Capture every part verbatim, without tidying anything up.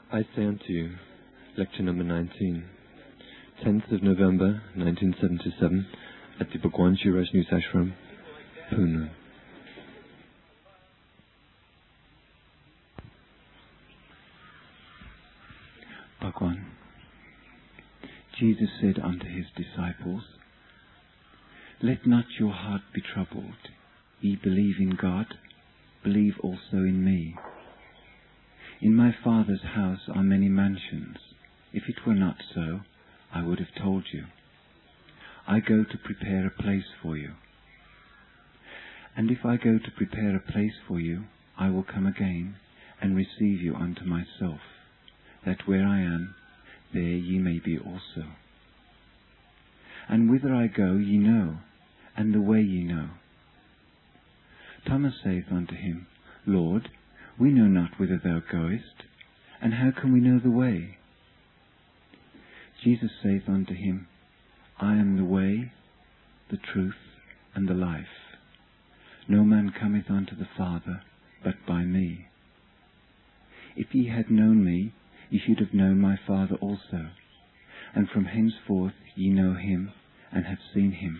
I say unto you, lecture number nineteen, tenth of November, nineteen seventy-seven, at the Bhagwan Shree Rajneesh Ashram, Pune. Bhagwan, Jesus said unto his disciples, "Let not your heart be troubled. Ye believe in God, believe also in me. In my Father's house are many mansions. If it were not so, I would have told you. I go to prepare a place for you. And if I go to prepare a place for you, I will come again and receive you unto myself, that where I am, there ye may be also. And whither I go ye know, and the way ye know." Thomas saith unto him, "Lord, we know not whither thou goest, and how can we know the way?" Jesus saith unto him, "I am the way, the truth, and the life. No man cometh unto the Father but by me. If ye had known me, ye should have known my Father also, and from henceforth ye know him, and have seen him.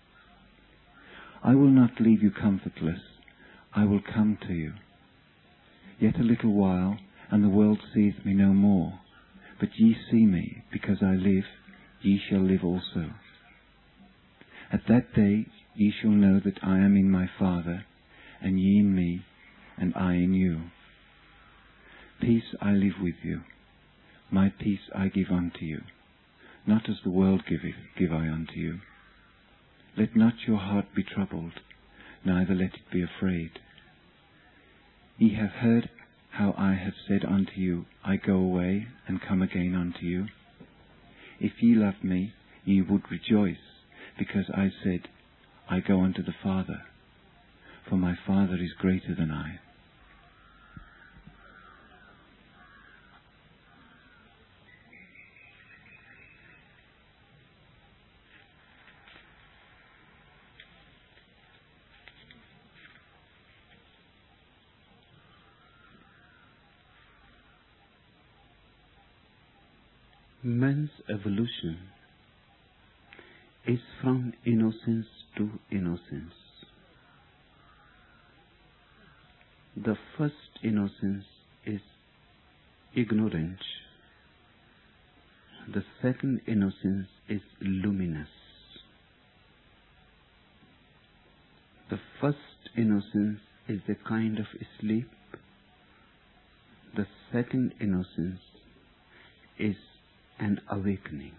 I will not leave you comfortless, I will come to you. Yet a little while, and the world seeth me no more, but ye see me, because I live, ye shall live also. At that day ye shall know that I am in my Father, and ye in me, and I in you. Peace I leave with you, my peace I give unto you. Not as the world giveth, give I unto you. Let not your heart be troubled, neither let it be afraid. Ye have heard how I have said unto you, I go away and come again unto you. If ye love me, ye would rejoice, because I said, I go unto the Father, for my Father is greater than I." Man's evolution is from innocence to innocence. The first innocence is ignorance. The second innocence is luminous. The first innocence is a kind of sleep. The second innocence is an awakening.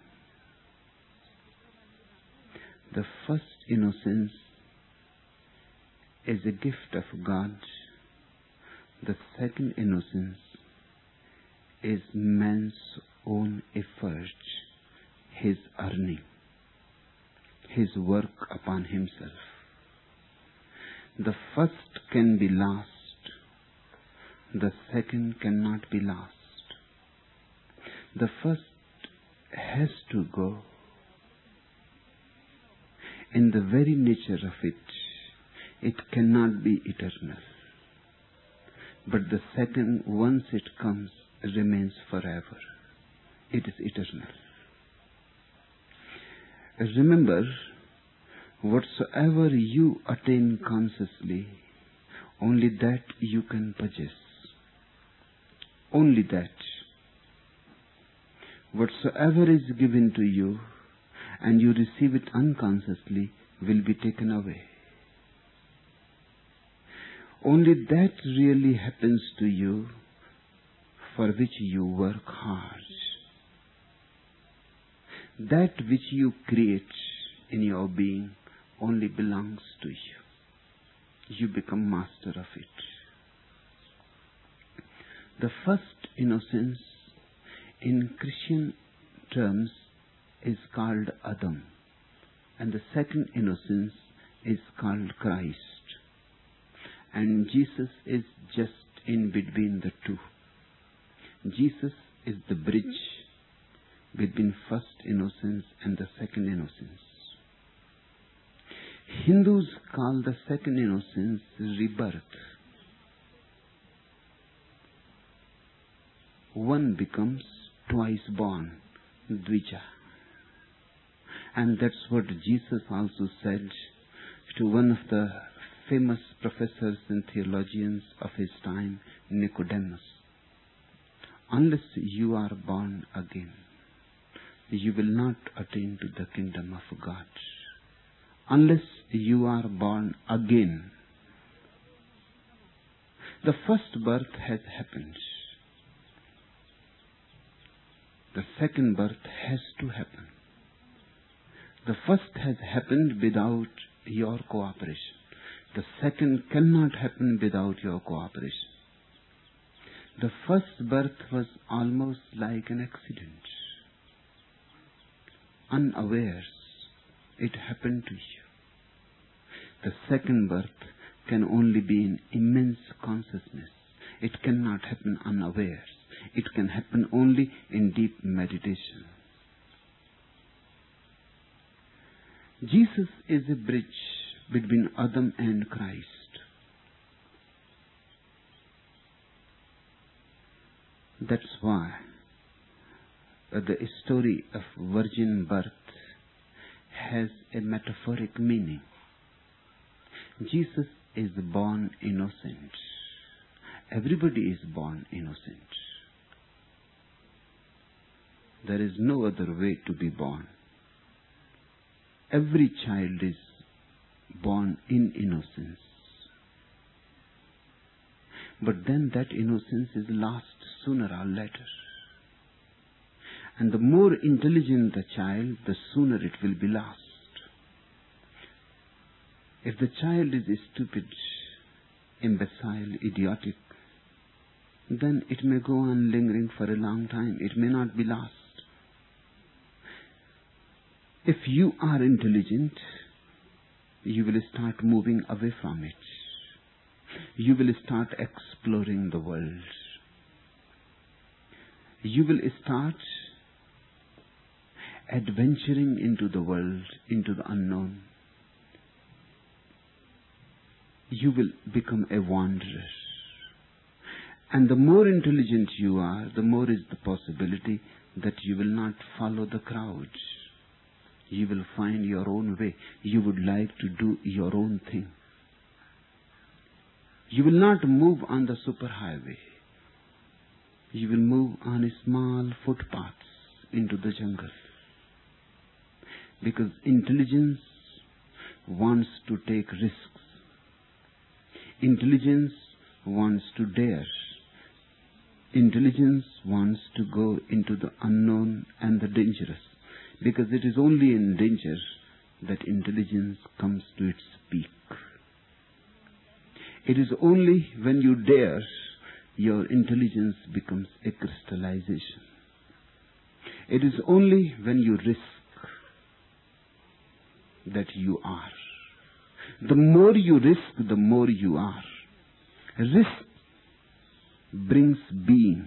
The first innocence is a gift of God. The second innocence is man's own effort, his earning, his work upon himself. The first can be lost. The second cannot be lost. The first has to go. In the very nature of it, it cannot be eternal. But the second, once it comes, remains forever. It is eternal. Remember, whatsoever you attain consciously, only that you can possess. Only that. Whatsoever is given to you and you receive it unconsciously will be taken away. Only that really happens to you for which you work hard. That which you create in your being only belongs to you. You become master of it. The first innocence in Christian terms is called Adam, and the second innocence is called Christ. And Jesus is just in between the two. Jesus is the bridge between first innocence and the second innocence. Hindus call the second innocence rebirth. one becomes twice born, Dvija. And that's what Jesus also said to one of the famous professors and theologians of his time, Nicodemus. Unless you are born again, you will not attain to the kingdom of God. Unless you are born again. The first birth has happened. The second birth has to happen. The first has happened without your cooperation. The second cannot happen without your cooperation. The first birth was almost like an accident. Unawares, it happened to you. The second birth can only be in immense consciousness. It cannot happen unawares. It can happen only in deep meditation. Jesus is a bridge between Adam and Christ. That's why the story of virgin birth has a metaphoric meaning. Jesus is born innocent. Everybody is born innocent. There is no other way to be born. Every child is born in innocence. But then that innocence is lost sooner or later. And the more intelligent the child, the sooner it will be lost. If the child is stupid, imbecile, idiotic, then it may go on lingering for a long time. It may not be lost. If you are intelligent, you will start moving away from it. You will start exploring the world. You will start adventuring into the world, into the unknown. You will become a wanderer. And the more intelligent you are, the more is the possibility that you will not follow the crowd. You will find your own way. You would like to do your own thing. You will not move on the superhighway. You will move on small footpaths into the jungle. Because intelligence wants to take risks. Intelligence wants to dare. Intelligence wants to go into the unknown and the dangerous. Because it is only in danger that intelligence comes to its peak. It is only when you dare, your intelligence becomes a crystallization. It is only when you risk that you are. The more you risk, the more you are. Risk brings being.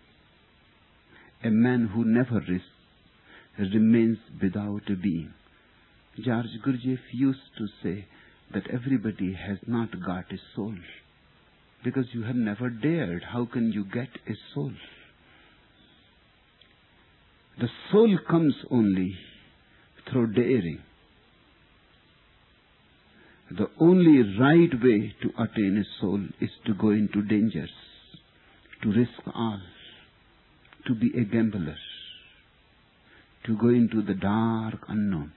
A man who never risks remains without a being. George Gurdjieff used to say that everybody has not got a soul. Because you have never dared, how can you get a soul? The soul comes only through daring. The only right way to attain a soul is to go into dangers, to risk all, to be a gambler, to go into the dark unknown.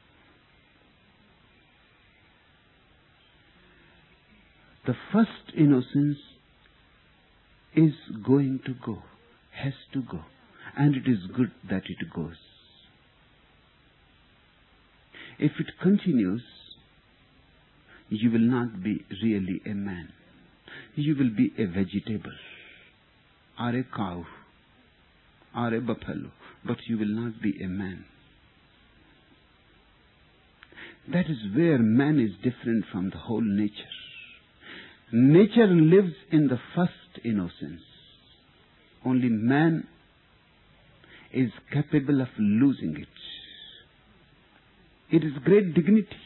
The first innocence is going to go, has to go, and it is good that it goes. If it continues, you will not be really a man. You will be a vegetable, or a cow, or a buffalo, but you will not be a man. That is where man is different from the whole nature. Nature lives in the first innocence. Only man is capable of losing it. It is great dignity.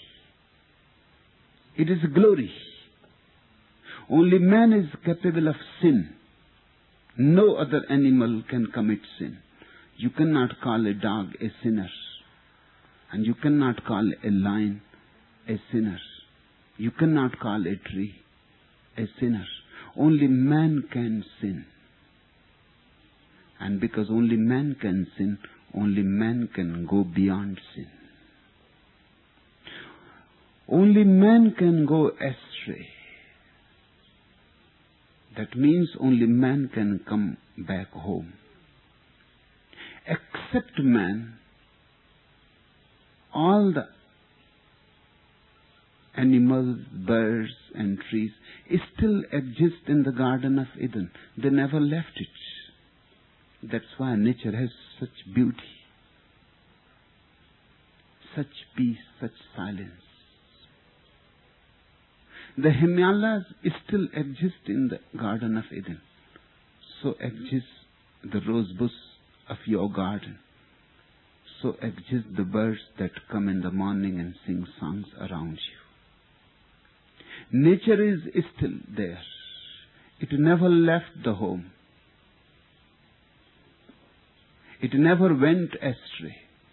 It is glory. Only man is capable of sin. No other animal can commit sin. You cannot call a dog a sinner. And you cannot call a lion a sinner. You cannot call a tree a sinner. Only man can sin. And because only man can sin, only man can go beyond sin. Only man can go astray. That means only man can come back home. Except man, all the animals, birds and trees still exist in the Garden of Eden. They never left it. That's why nature has such beauty, such peace, such silence. The Himalayas still exist in the Garden of Eden. So exists the rose bush of your garden. So exist the birds that come in the morning and sing songs around you. Nature is still there. It never left the home. It never went astray.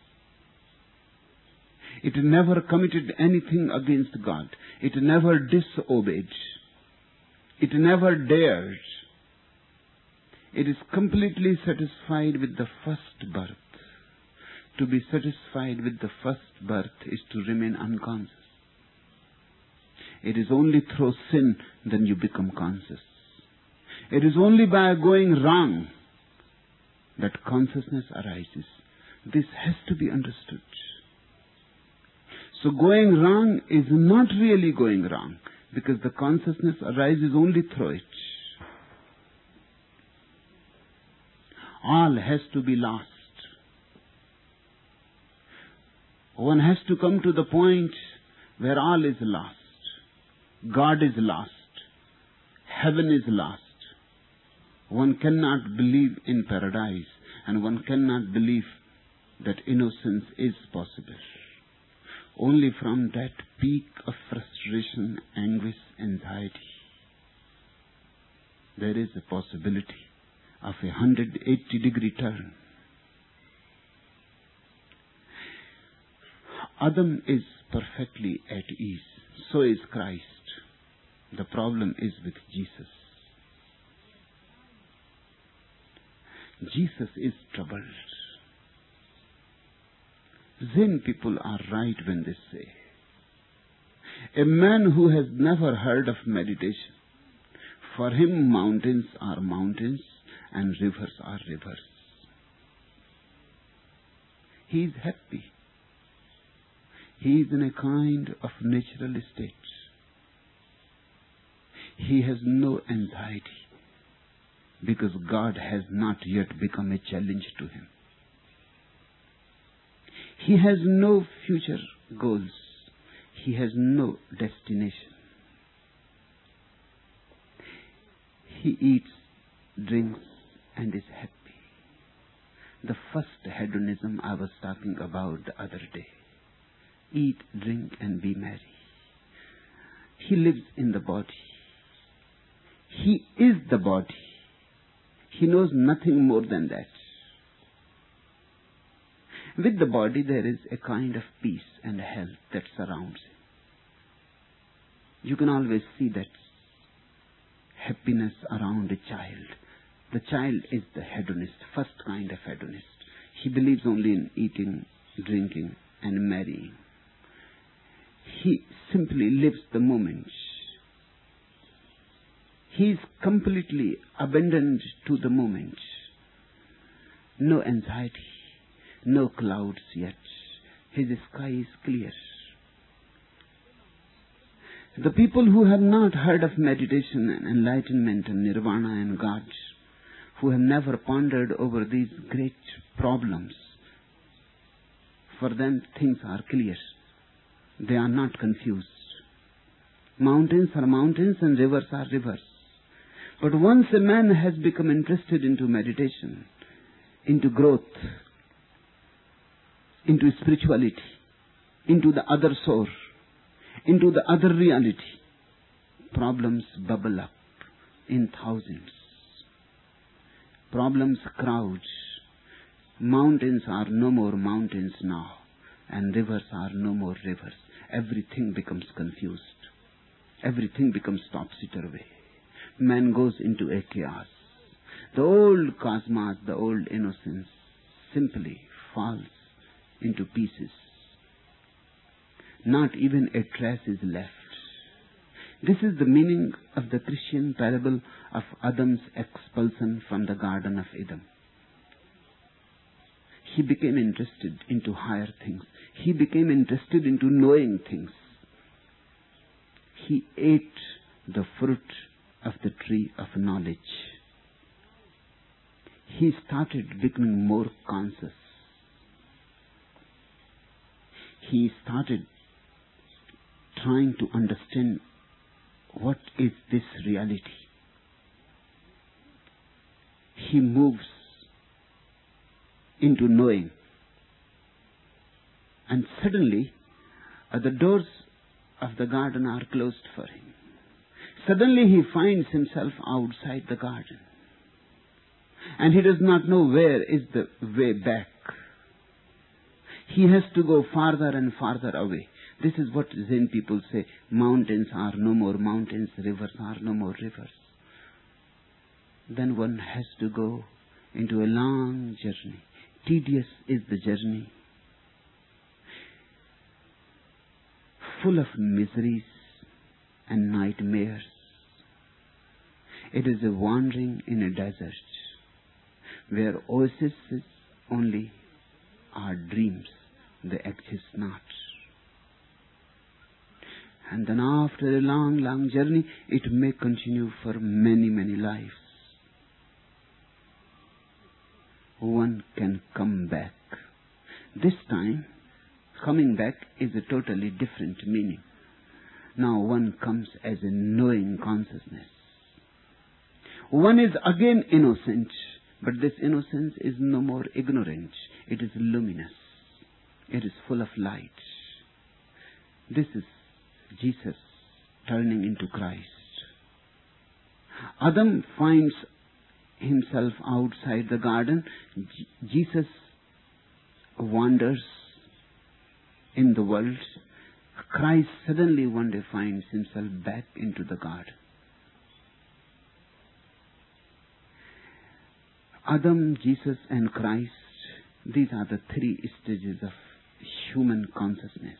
It never committed anything against God. It never disobeyed. It never dared. It is completely satisfied with the first birth. To be satisfied with the first birth is to remain unconscious. It is only through sin then you become conscious. It is only by going wrong that consciousness arises. This has to be understood. So going wrong is not really going wrong, because the consciousness arises only through it. All has to be lost. One has to come to the point where all is lost. God is lost. Heaven is lost. One cannot believe in paradise, and one cannot believe that innocence is possible. Only from that peak of frustration, anguish, anxiety, there is a possibility of a one hundred eighty degree turn. Adam is perfectly at ease. So is Christ. The problem is with Jesus. Jesus is troubled. Zen people are right when they say, a man who has never heard of meditation, for him mountains are mountains and rivers are rivers. He is happy. He is in a kind of natural state. He has no anxiety, because God has not yet become a challenge to him. He has no future goals. He has no destination. He eats, drinks, and is happy. The first hedonism I was talking about the other day. Eat, drink, and be merry. He lives in the body. He is the body. He knows nothing more than that. With the body there is a kind of peace and health that surrounds him. You can always see that happiness around a child. The child is the hedonist, first kind of hedonist. He believes only in eating, drinking, and marrying. He simply lives the moment. He is completely abandoned to the moment. No anxiety, no clouds yet. His sky is clear. The people who have not heard of meditation and enlightenment and nirvana and God, who have never pondered over these great problems, for them things are clear. They are not confused. Mountains are mountains and rivers are rivers. But once a man has become interested into meditation, into growth, into spirituality, into the other source, into the other reality, problems bubble up in thousands. Problems crowd. Mountains are no more mountains now, and rivers are no more rivers. Everything becomes confused. Everything becomes topsy-turvy. Man goes into a chaos. The old cosmos, the old innocence, simply falls into pieces. Not even a trace is left. This is the meaning of the Christian parable of Adam's expulsion from the Garden of Eden. He became interested into higher things. He became interested into knowing things. He ate the fruit of the tree of knowledge. He started becoming more conscious. He started trying to understand what is this reality. He moves into knowing. And suddenly, uh, the doors of the garden are closed for him. Suddenly he finds himself outside the garden. And he does not know where is the way back. He has to go farther and farther away. This is what Zen people say. Mountains are no more mountains, rivers are no more rivers. Then one has to go into a long journey. Tedious is the journey. Full of miseries and nightmares. It is a wandering in a desert where oases only are dreams, they exist not. And then after a long, long journey, it may continue for many, many lives. One can come back. This time, coming back is a totally different meaning. Now one comes as a knowing consciousness. One is again innocent, but this innocence is no more ignorant. It is luminous. It is full of light. This is Jesus turning into Christ. Adam finds himself outside the garden. J- Jesus wanders in the world. Christ suddenly one day finds himself back into the garden. Adam, Jesus and Christ, these are the three stages of human consciousness.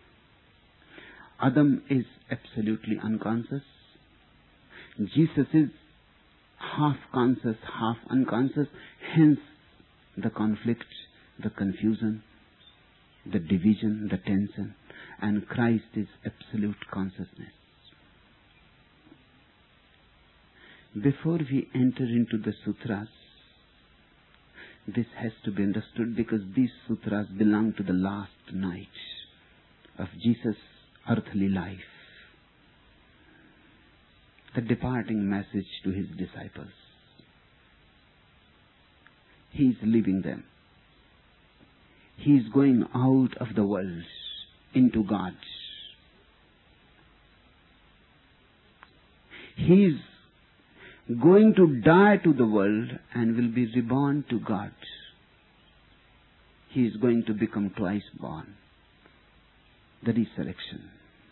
Adam is absolutely unconscious. Jesus is half conscious, half unconscious. Hence the conflict, the confusion, the division, the tension. And Christ is absolute consciousness. Before we enter into the sutras, this has to be understood because these sutras belong to the last night of Jesus' earthly life. The departing message to his disciples. He is leaving them. He is going out of the world into God. He is going to die to the world and will be reborn to God. He is going to become twice born. The resurrection.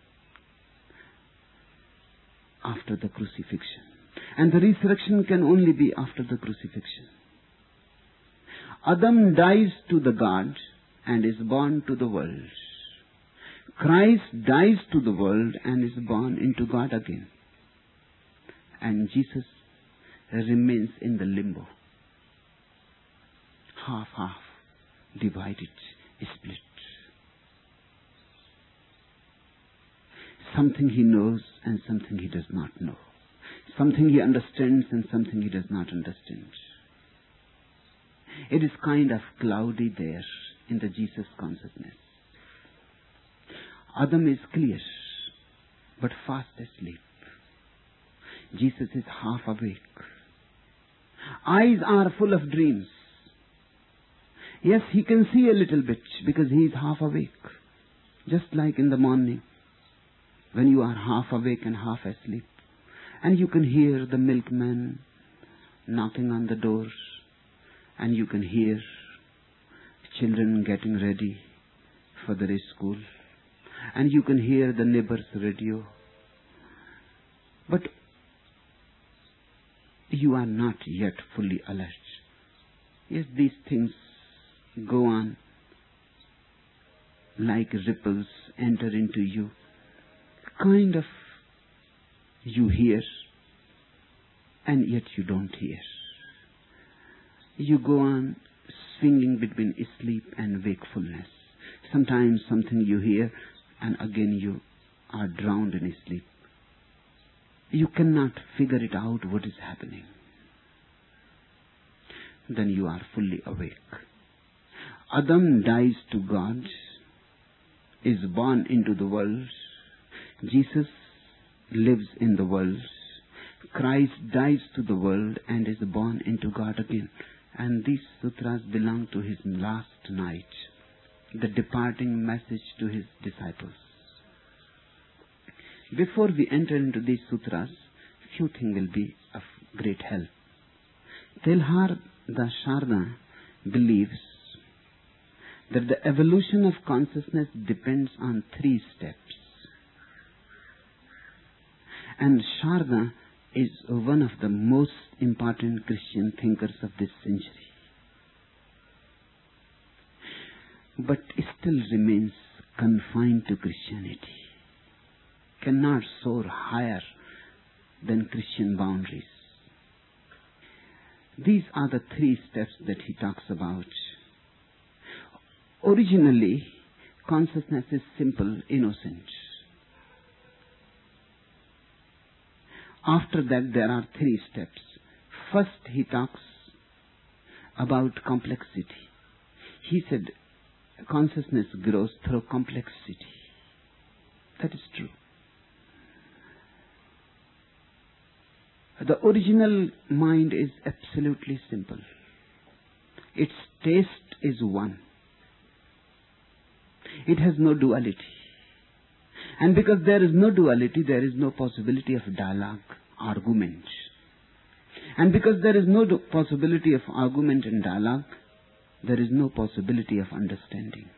After the crucifixion. And the resurrection can only be after the crucifixion. Adam dies to the God and is born to the world. Christ dies to the world and is born into God again. And Jesus remains in the limbo. Half, half, divided, split. Something he knows and something he does not know. Something he understands and something he does not understand. It is kind of cloudy there in the Jesus consciousness. Adam is clear, but fast asleep. Jesus is half awake. Eyes are full of dreams. Yes, he can see a little bit because he is half awake. Just like in the morning, when you are half awake and half asleep. And you can hear the milkman knocking on the door, and you can hear children getting ready for their school, and you can hear the neighbor's radio. But you are not yet fully alert. Yes, these things go on like ripples, enter into you. Kind of you hear, and yet you don't hear. You go on swinging between sleep and wakefulness. Sometimes something you hear, and again you are drowned in sleep. You cannot figure it out what is happening. Then you are fully awake. Adam dies to God, is born into the world. Jesus lives in the world. Christ dies to the world and is born into God again. And these sutras belong to his last night, the departing message to his disciples. Before we enter into these sutras, few things will be of great help. Teilhard de Chardin believes that the evolution of consciousness depends on three steps. And Chardin is one of the most important Christian thinkers of this century. But still remains confined to Christianity. Cannot soar higher than Christian boundaries. These are the three steps that he talks about. Originally, consciousness is simple, innocent. After that, there are three steps. First, he talks about complexity. He said, consciousness grows through complexity. That is true. The original mind is absolutely simple. Its taste is one. It has no duality. And because there is no duality, there is no possibility of dialogue, argument. And because there is no do- possibility of argument and dialogue, there is no possibility of understanding.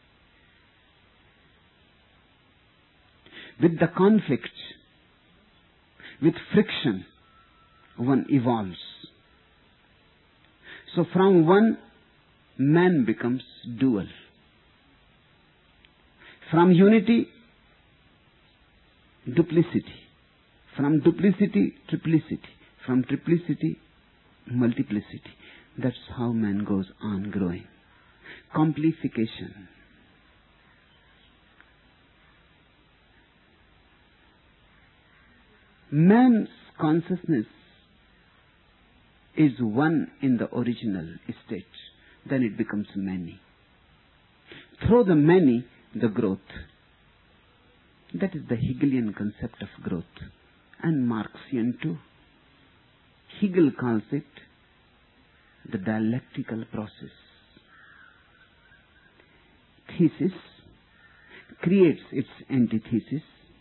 With the conflict, with friction, one evolves. So from one, man becomes dual. From unity, duplicity. From duplicity, triplicity. From triplicity, multiplicity. That's how man goes on growing. Complification. Man's consciousness is one in the original state. Then it becomes many. Through the many, the growth. That is the Hegelian concept of growth. And Marxian too. Hegel calls it the dialectical process. Thesis creates its antithesis.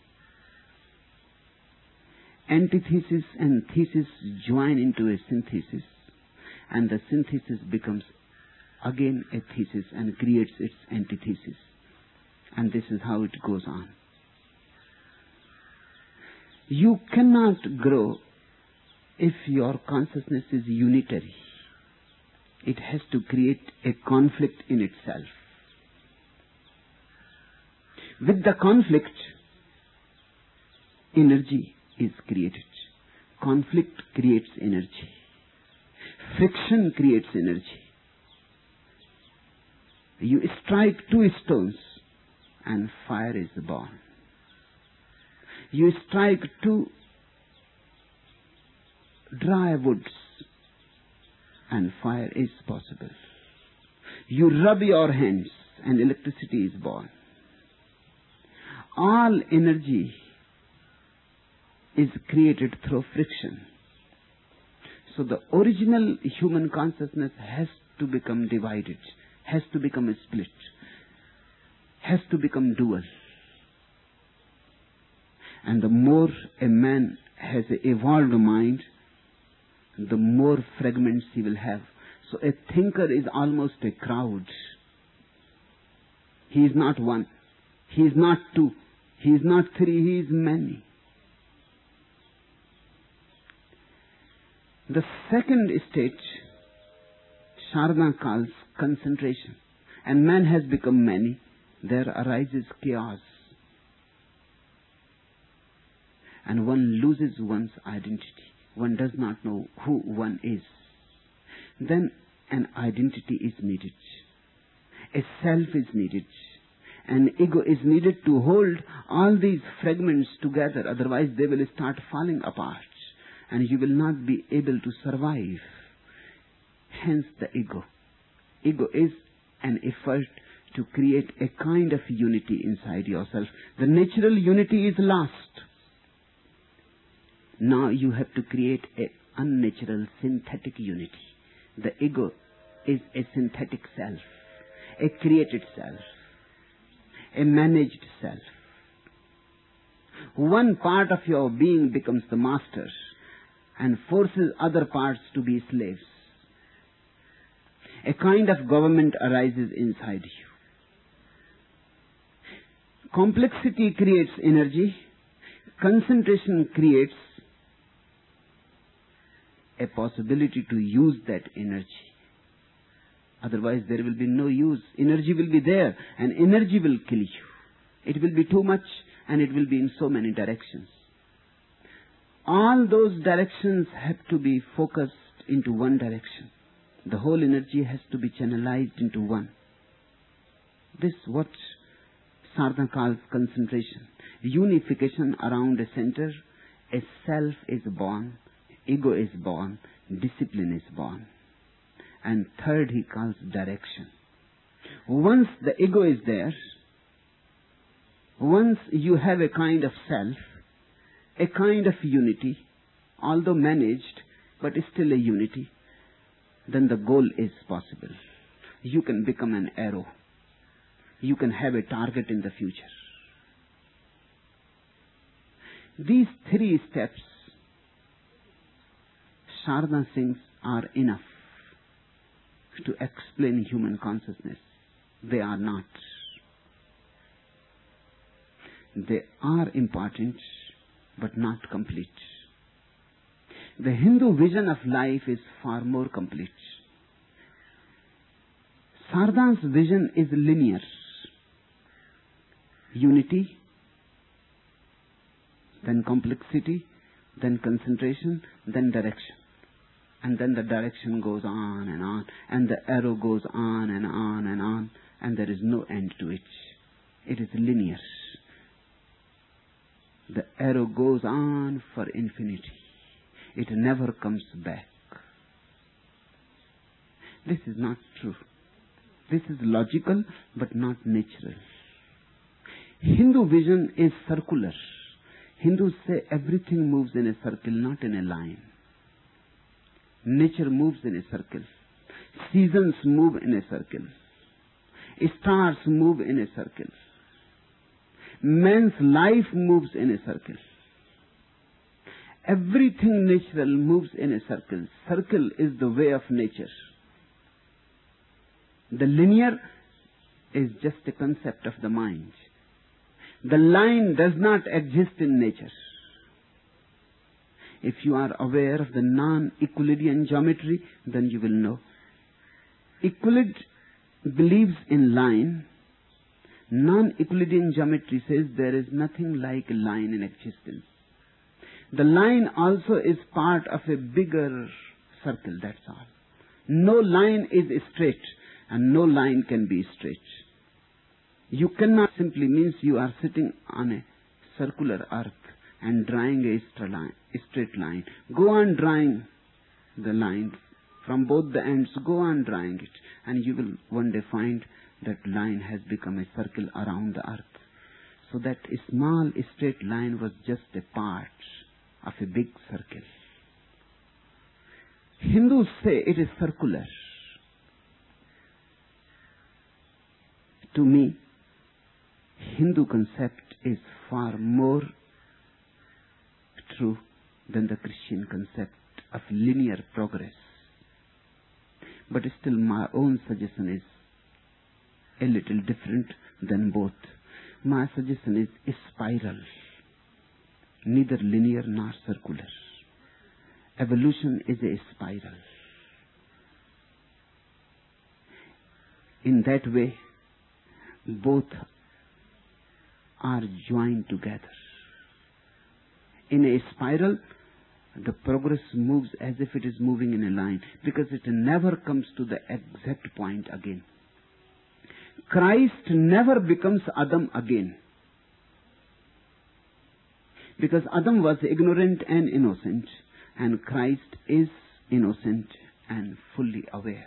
Antithesis and thesis join into a synthesis, and the synthesis becomes again a thesis and creates its antithesis. And this is how it goes on. You cannot grow if your consciousness is unitary. It has to create a conflict in itself. With the conflict, energy is created. Conflict creates energy. Friction creates energy. You strike two stones and fire is born. You strike two dry woods and fire is possible. You rub your hands and electricity is born. All energy is created through friction. So the original human consciousness has to become divided, has to become a split, has to become dual. And the more a man has an evolved mind, the more fragments he will have. So a thinker is almost a crowd. He is not one. He is not two. He is not three. He is many. The second state, Sharda calls concentration. And man has become many. There arises chaos. And one loses one's identity. One does not know who one is. Then an identity is needed. A self is needed. An ego is needed to hold all these fragments together. Otherwise they will start falling apart. And you will not be able to survive. Hence the ego. Ego is an effort to create a kind of unity inside yourself. The natural unity is lost. Now you have to create an unnatural synthetic unity. The ego is a synthetic self, a created self, a managed self. One part of your being becomes the master and forces other parts to be slaves. A kind of government arises inside you. Complexity creates energy. Concentration creates a possibility to use that energy. Otherwise there will be no use. Energy will be there and energy will kill you. It will be too much and it will be in so many directions. All those directions have to be focused into one direction. The whole energy has to be channelized into one. This is what Sarda calls concentration. Unification around a center. A self is born. Ego is born. Discipline is born. And third he calls direction. Once the ego is there, once you have a kind of self, a kind of unity, although managed, but still a unity, then the goal is possible. You can become an arrow. You can have a target in the future. These three steps, Sharda thinks, are enough to explain human consciousness. They are not. They are important, but not complete. The Hindu vision of life is far more complete. Sarda's vision is linear. Unity, then complexity, then concentration, then direction. And then the direction goes on and on, and the arrow goes on and on and on, and there is no end to it. It is linear. The arrow goes on for infinity. It never comes back. This is not true. This is logical, but not natural. Hindu vision is circular. Hindus say everything moves in a circle, not in a line. Nature moves in a circle. Seasons move in a circle. Stars move in a circle. Man's life moves in a circle. Everything natural moves in a circle. Circle is the way of nature. The linear is just a concept of the mind. The line does not exist in nature. If you are aware of the non-Euclidean geometry, then you will know. Euclid believes in line. Non-Euclidean geometry says there is nothing like a line in existence. The line also is part of a bigger circle, that's all. No line is straight, and no line can be straight. You cannot simply means you are sitting on a circular earth and drawing a straight line. Go on drawing the line from both the ends. Go on drawing it, and you will one day find that line has become a circle around the earth. So that a small straight line was just a part of a big circle. Hindus say it is circular. To me, Hindu concept is far more true than the Christian concept of linear progress. But still my own suggestion is a little different than both. My suggestion is a spiral, neither linear nor circular. Evolution is a spiral. In that way, both are joined together. In a spiral, the progress moves as if it is moving in a line, because it never comes to the exact point again. Christ never becomes Adam again, because Adam was ignorant and innocent, and Christ is innocent and fully aware.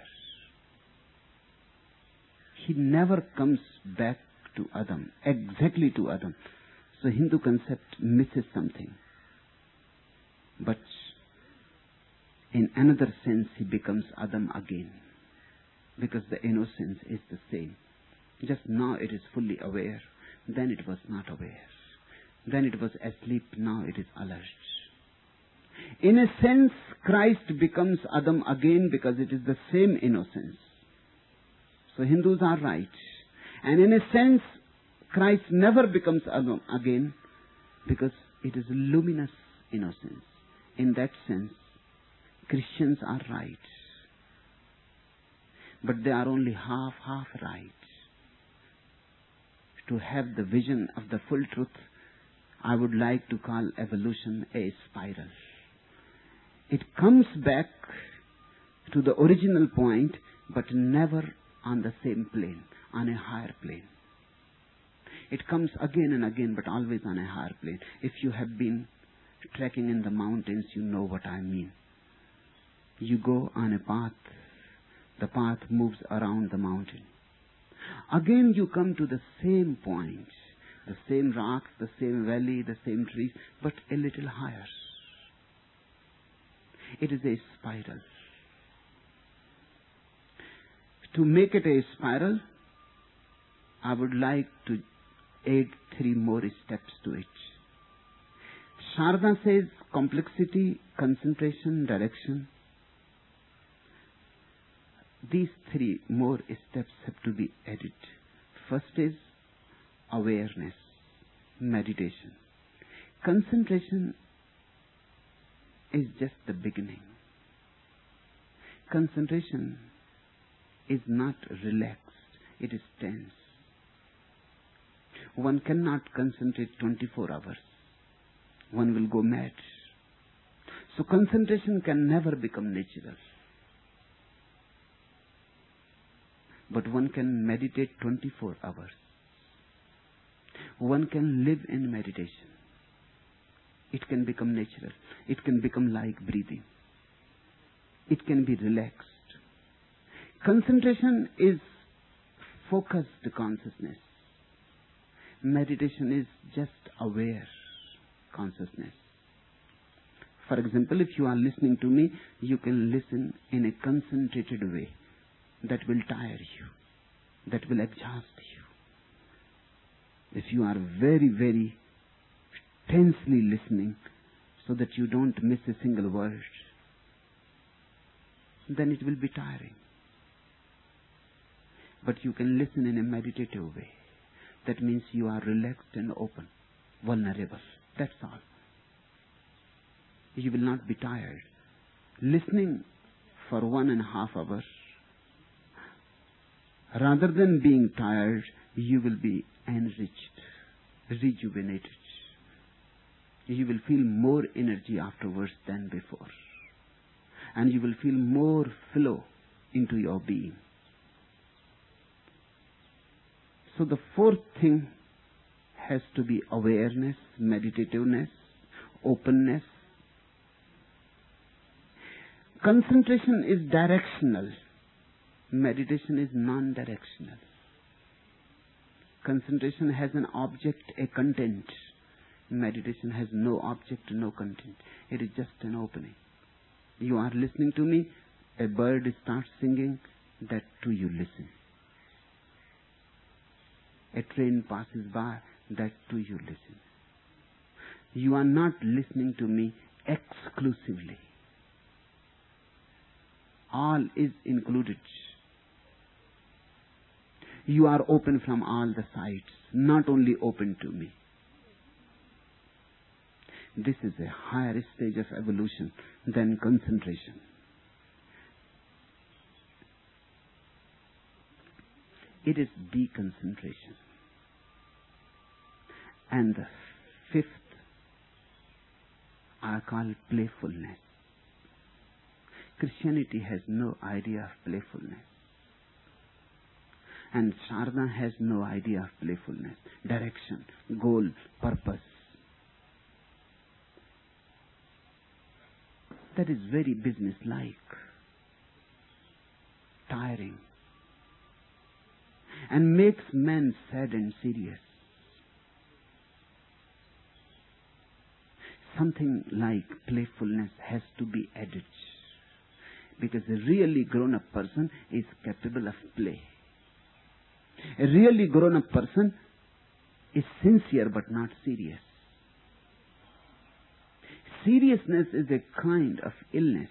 He never comes back to Adam, exactly to Adam. So Hindu concept misses something. But in another sense, he becomes Adam again, because the innocence is the same. Just now it is fully aware, then it was not aware. Then it was asleep, now it is alert. In a sense, Christ becomes Adam again because it is the same innocence. So Hindus are right. And in a sense, Christ never becomes Adam again because it is luminous innocence. In that sense, Christians are right. But they are only half-half right. To have the vision of the full truth, I would like to call evolution a spiral. It comes back to the original point, but never on the same plane, on a higher plane. It comes again and again, but always on a higher plane. If you have been trekking in the mountains, you know what I mean. You go on a path, the path moves around the mountain. Again you come to the same point, the same rocks, the same valley, the same trees, but a little higher. It is a spiral. To make it a spiral, I would like to add three more steps to it. Sharda says complexity, concentration, direction. These three more steps have to be added. First is awareness, meditation. Concentration is just the beginning. Concentration is not relaxed, it is tense. One cannot concentrate twenty-four hours. One will go mad. So concentration can never become natural. But one can meditate twenty-four hours. One can live in meditation. It can become natural. It can become like breathing. It can be relaxed. Concentration is focused consciousness. Meditation is just aware consciousness. For example, if you are listening to me, you can listen in a concentrated way. That will tire you. That will exhaust you. If you are very, very tensely listening so that you don't miss a single word, then it will be tiring. But you can listen in a meditative way. That means you are relaxed and open, vulnerable. That's all. You will not be tired. Listening for one and a half hours, rather than being tired, you will be enriched, rejuvenated. You will feel more energy afterwards than before. And you will feel more flow into your being. So the fourth thing has to be awareness, meditativeness, openness. Concentration is directional. Meditation is non-directional. Concentration has an object, a content. Meditation has no object, no content. It is just an opening. You are listening to me, a bird starts singing, that too you listen. A train passes by, that too you listen. You are not listening to me exclusively. all is included. You are open from all the sides, not only open to me. This is a higher stage of evolution than concentration. It is deconcentration. And the fifth I call playfulness. Christianity has no idea of playfulness. And Sharda has no idea of playfulness, direction, goal, purpose. That is very business-like, tiring, and makes men sad and serious. Something like playfulness has to be added, because a really grown-up person is capable of play. A really grown-up person is sincere but not serious. Seriousness is a kind of illness,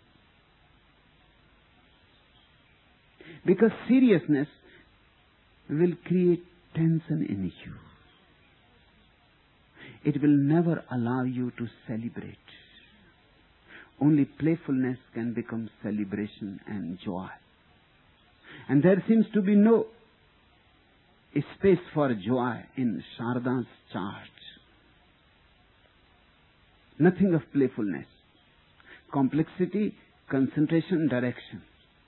because seriousness will create tension in you. It will never allow you to celebrate. Only playfulness can become celebration and joy. And there seems to be no space for joy in Sharda's chart. Nothing of playfulness. Complexity, concentration, direction.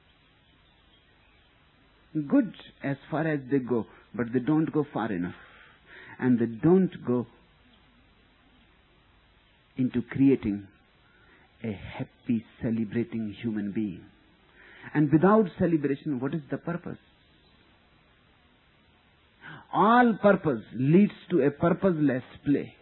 Good as far as they go, but they don't go far enough. And they don't go into creating a happy, celebrating human being. And without celebration, what is the purpose? All purpose leads to a purposeless play.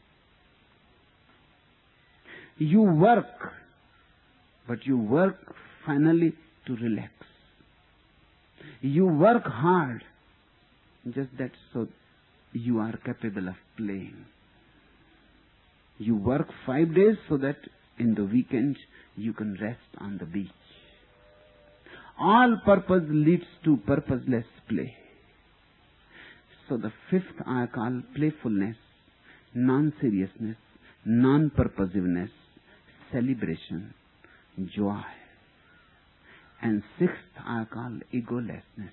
You work, but you work finally to relax. You work hard, just that so you are capable of playing. You work five days so that in the weekend you can rest on the beach. All purpose leads to purposeless play. So the fifth I call playfulness, non-seriousness, non-purposiveness, celebration, joy. And sixth I call egolessness.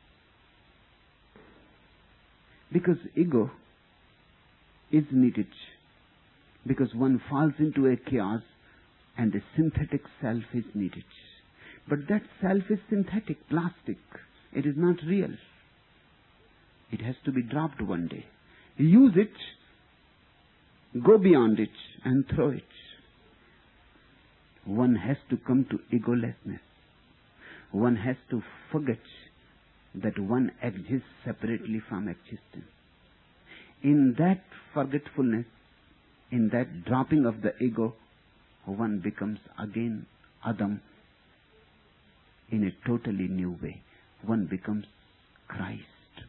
Because ego is needed. Because one falls into a chaos and a synthetic self is needed. But that self is synthetic, plastic. It is not real. It has to be dropped one day. Use it, go beyond it, and throw it. One has to come to egolessness. One has to forget that one exists separately from existence. In that forgetfulness, in that dropping of the ego, one becomes again Adam in a totally new way. One becomes Christ.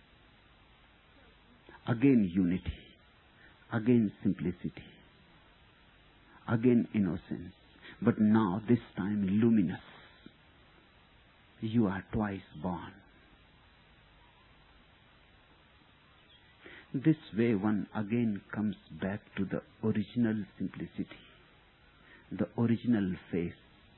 Again unity. Again simplicity. Again innocence. But now, this time, luminous. You are twice born. This way one again comes back to the original simplicity, the original face.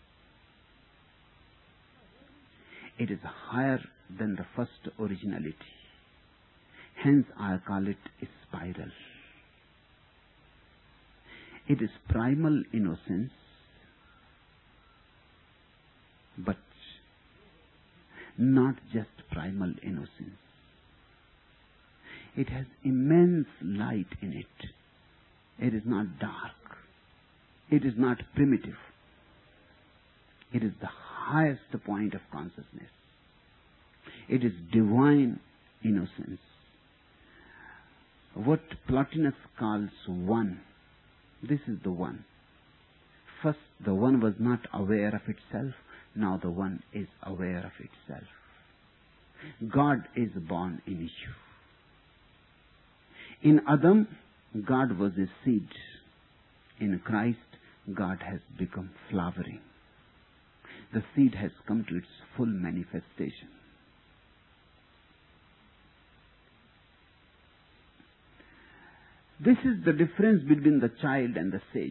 It is higher than the first originality. Hence I call it a spiral. It is primal innocence, but not just primal innocence. It has immense light in it. It is not dark. It is not primitive. It is the highest point of consciousness. It is divine innocence. What Plotinus calls one, this is the one. First, the one was not aware of itself. Now the one is aware of itself. God is born in you. In Adam, God was a seed. In Christ, God has become flowering. the seed has come to its full manifestation. This is the difference between the child and the sage.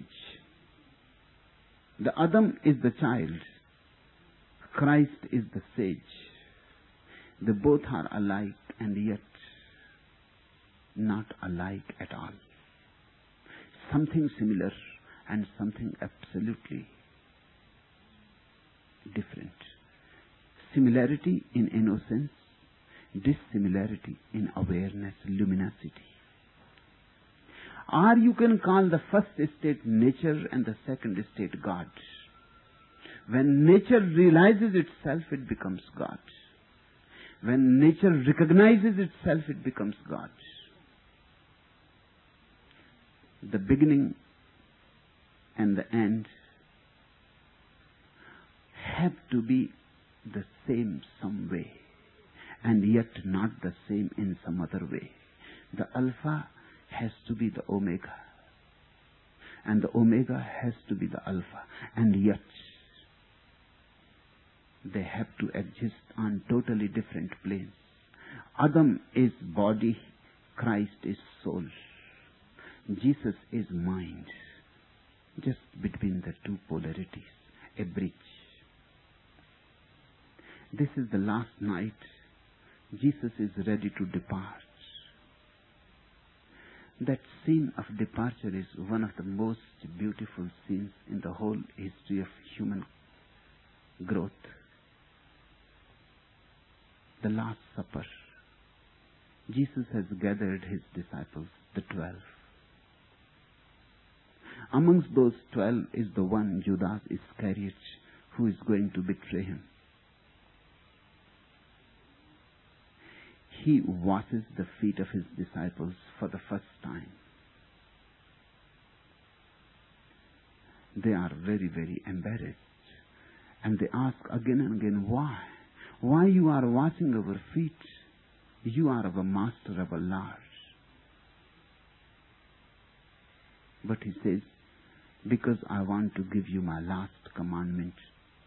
The Adam is the child. Christ is the sage. They both are alike and yet not alike at all. Something similar and something absolutely different. Similarity in innocence, dissimilarity in awareness, luminosity. Or you can call the first state nature and the second state God. When nature realizes itself, it becomes God. When nature recognizes itself, it becomes God. The beginning and the end have to be the same some way, and yet not the same in some other way. The Alpha has to be the Omega, and the Omega has to be the Alpha, and yet they have to exist on totally different planes. Adam is body, Christ is soul. Jesus is mind. Just between the two polarities, a bridge. This is the last night. Jesus is ready to depart. That scene of departure is one of the most beautiful scenes in the whole history of human growth. The Last Supper. Jesus has gathered his disciples, the twelve. Amongst those twelve is the one, Judas Iscariot, who is going to betray him. He washes the feet of his disciples for the first time. They are very, very embarrassed. And they ask again and again, why? Why you are washing our feet? You are our master, our Lord. But he says, because I want to give you my last commandment.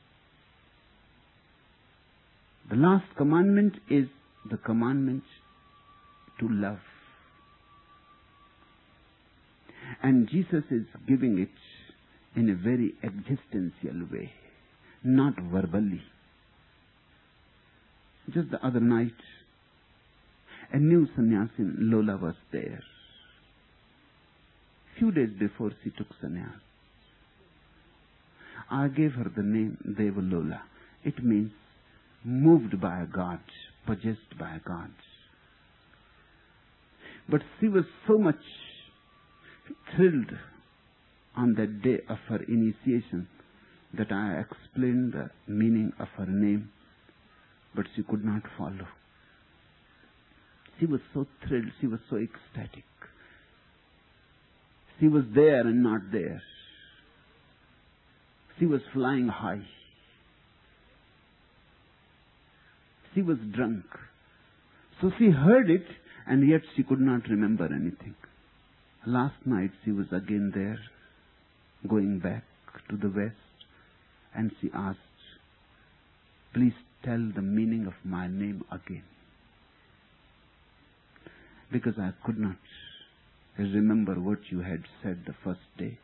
The last commandment is the commandment to love. And Jesus is giving it in a very existential way, not verbally. Just the other night, a new sannyasin, Lola, was there. Few days before she took sannyas. I gave her the name Deva Lola. It means moved by a God, possessed by a God. But she was so much thrilled on that day of her initiation that I explained the meaning of her name, but she could not follow. She was so thrilled, she was so ecstatic. She was there and not there. She was flying high. She was drunk. So she heard it, and yet she could not remember anything. Last night she was again there, going back to the west, and she asked, please tell the meaning of my name again. Because I could not remember what you had said the first day.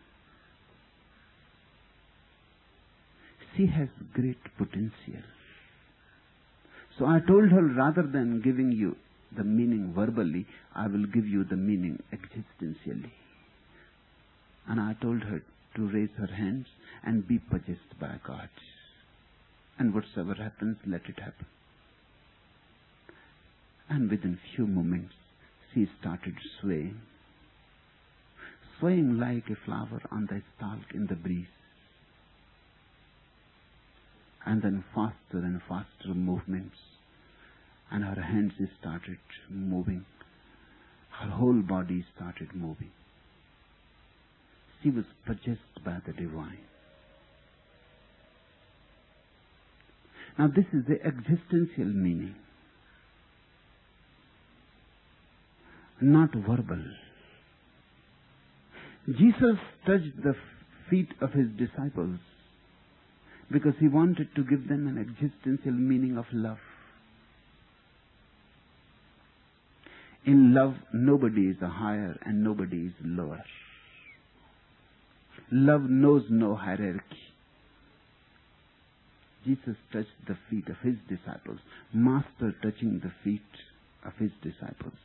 She has great potential. So I told her, rather than giving you the meaning verbally, I will give you the meaning existentially. And I told her to raise her hands and be possessed by God. And whatsoever happens, let it happen. And within few moments, she started swaying. Swaying like a flower on the stalk in the breeze. And then faster and faster movements. And her hands started moving. Her whole body started moving. She was possessed by the divine. Now this is the existential meaning. Not verbal. Jesus touched the feet of his disciples because he wanted to give them an existential meaning of love. In love, nobody is higher and nobody is lower. Love knows no hierarchy. Jesus touched the feet of his disciples, Master touching the feet of his disciples.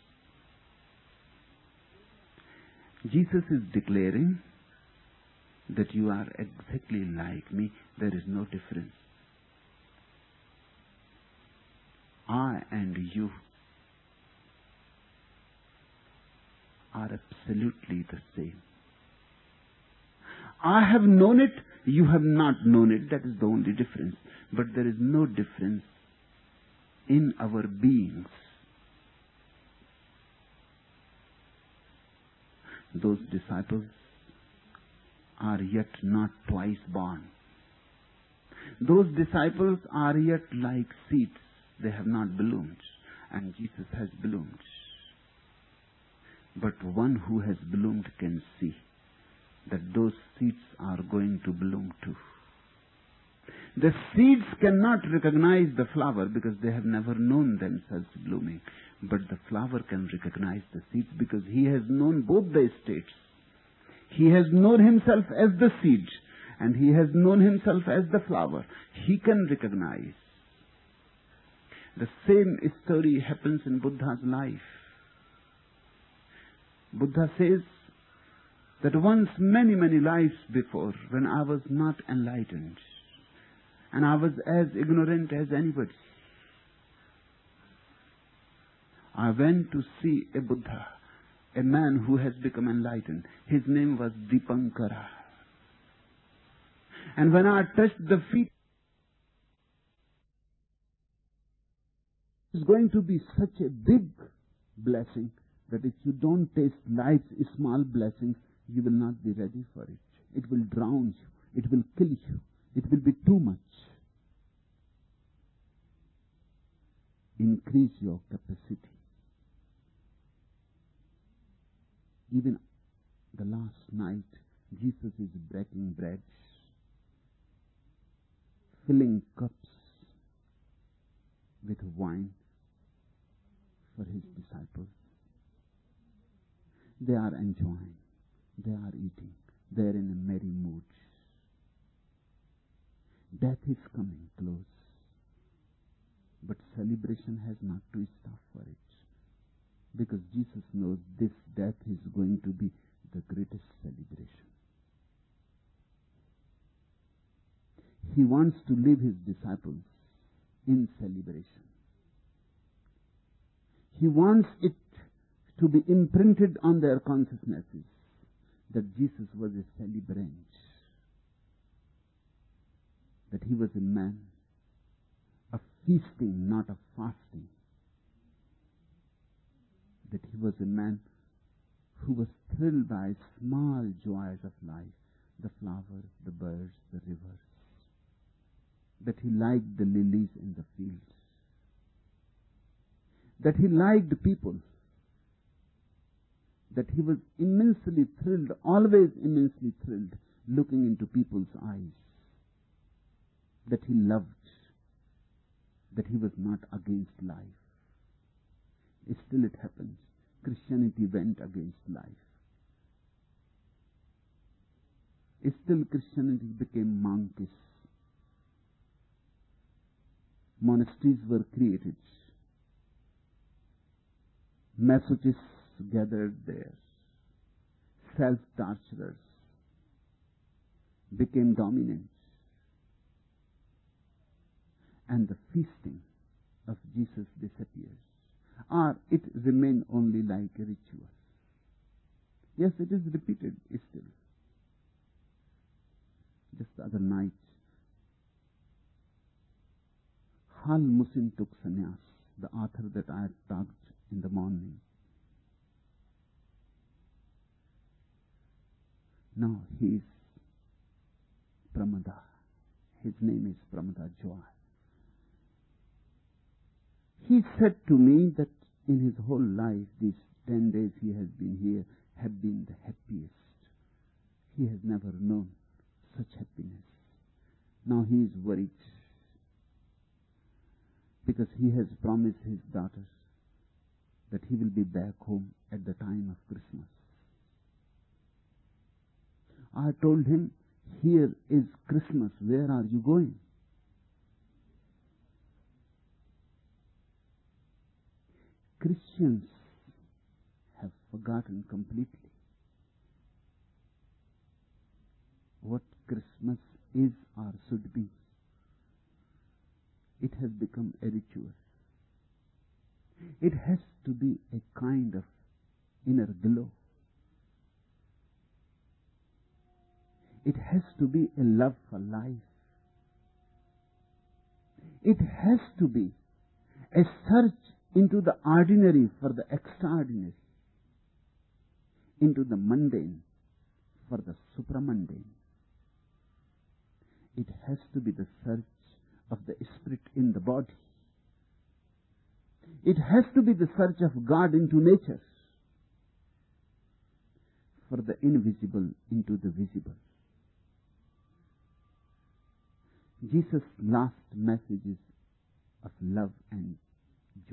Jesus is declaring that you are exactly like me. There is no difference. I and you are absolutely the same. I have known it, you have not known it. That is the only difference. But there is no difference in our beings. Those disciples are yet not twice born. Those disciples are yet like seeds. They have not bloomed, and Jesus has bloomed. But one who has bloomed can see that those seeds are going to bloom too. The seeds cannot recognize the flower because they have never known themselves blooming. But the flower can recognize the seeds because he has known both the states. He has known himself as the seed and he has known himself as the flower. He can recognize. The same story happens in Buddha's life. Buddha says that once, many, many lives before, when I was not enlightened and I was as ignorant as anybody, I went to see a Buddha, a man who has become enlightened. His name was Dipankara. And when I touched the feet, it's going to be such a big blessing that if you don't taste life's small blessings, you will not be ready for it. It will drown you. It will kill you. It will be too much. Increase your capacity. Even the last night, Jesus is breaking bread, filling cups with wine for his disciples. They are enjoying. They are eating. They are in a merry mood. Death is coming close. But celebration has not to stop for it. Because Jesus knows this death is going to be the greatest celebration. He wants to leave his disciples in celebration. He wants it to be imprinted on their consciousnesses that Jesus was a celebrant, that he was a man of feasting, not of fasting, that he was a man who was thrilled by small joys of life, the flowers, the birds, the rivers, that he liked the lilies in the fields, that he liked people, that he was immensely thrilled, always immensely thrilled, looking into people's eyes, that he loved, that he was not against life. Still it happens. Christianity went against life. Still Christianity became monkish. Monasteries were created. Masochists gathered there. Self-torturers became dominant. And the feasting of Jesus disappears. Or it remained only like a ritual. Yes, it is repeated still. Just the other night, Hal Musin took sannyas, the author that I had talked in the morning. Now he is Pramada. His name is Pramada Joy. He said to me that in his whole life, these ten days he has been here, have been the happiest. He has never known such happiness. Now he is worried because he has promised his daughters that he will be back home at the time of Christmas. I told him, here is Christmas, where are you going? Christians have forgotten completely what Christmas is or should be. It has become a ritual. It has to be a kind of inner glow. It has to be a love for life. It has to be a search into the ordinary for the extraordinary, into the mundane for the supramundane. It has to be the search of the spirit in the body. It has to be the search of God into nature, for the invisible into the visible. Jesus' last message is of love and joy.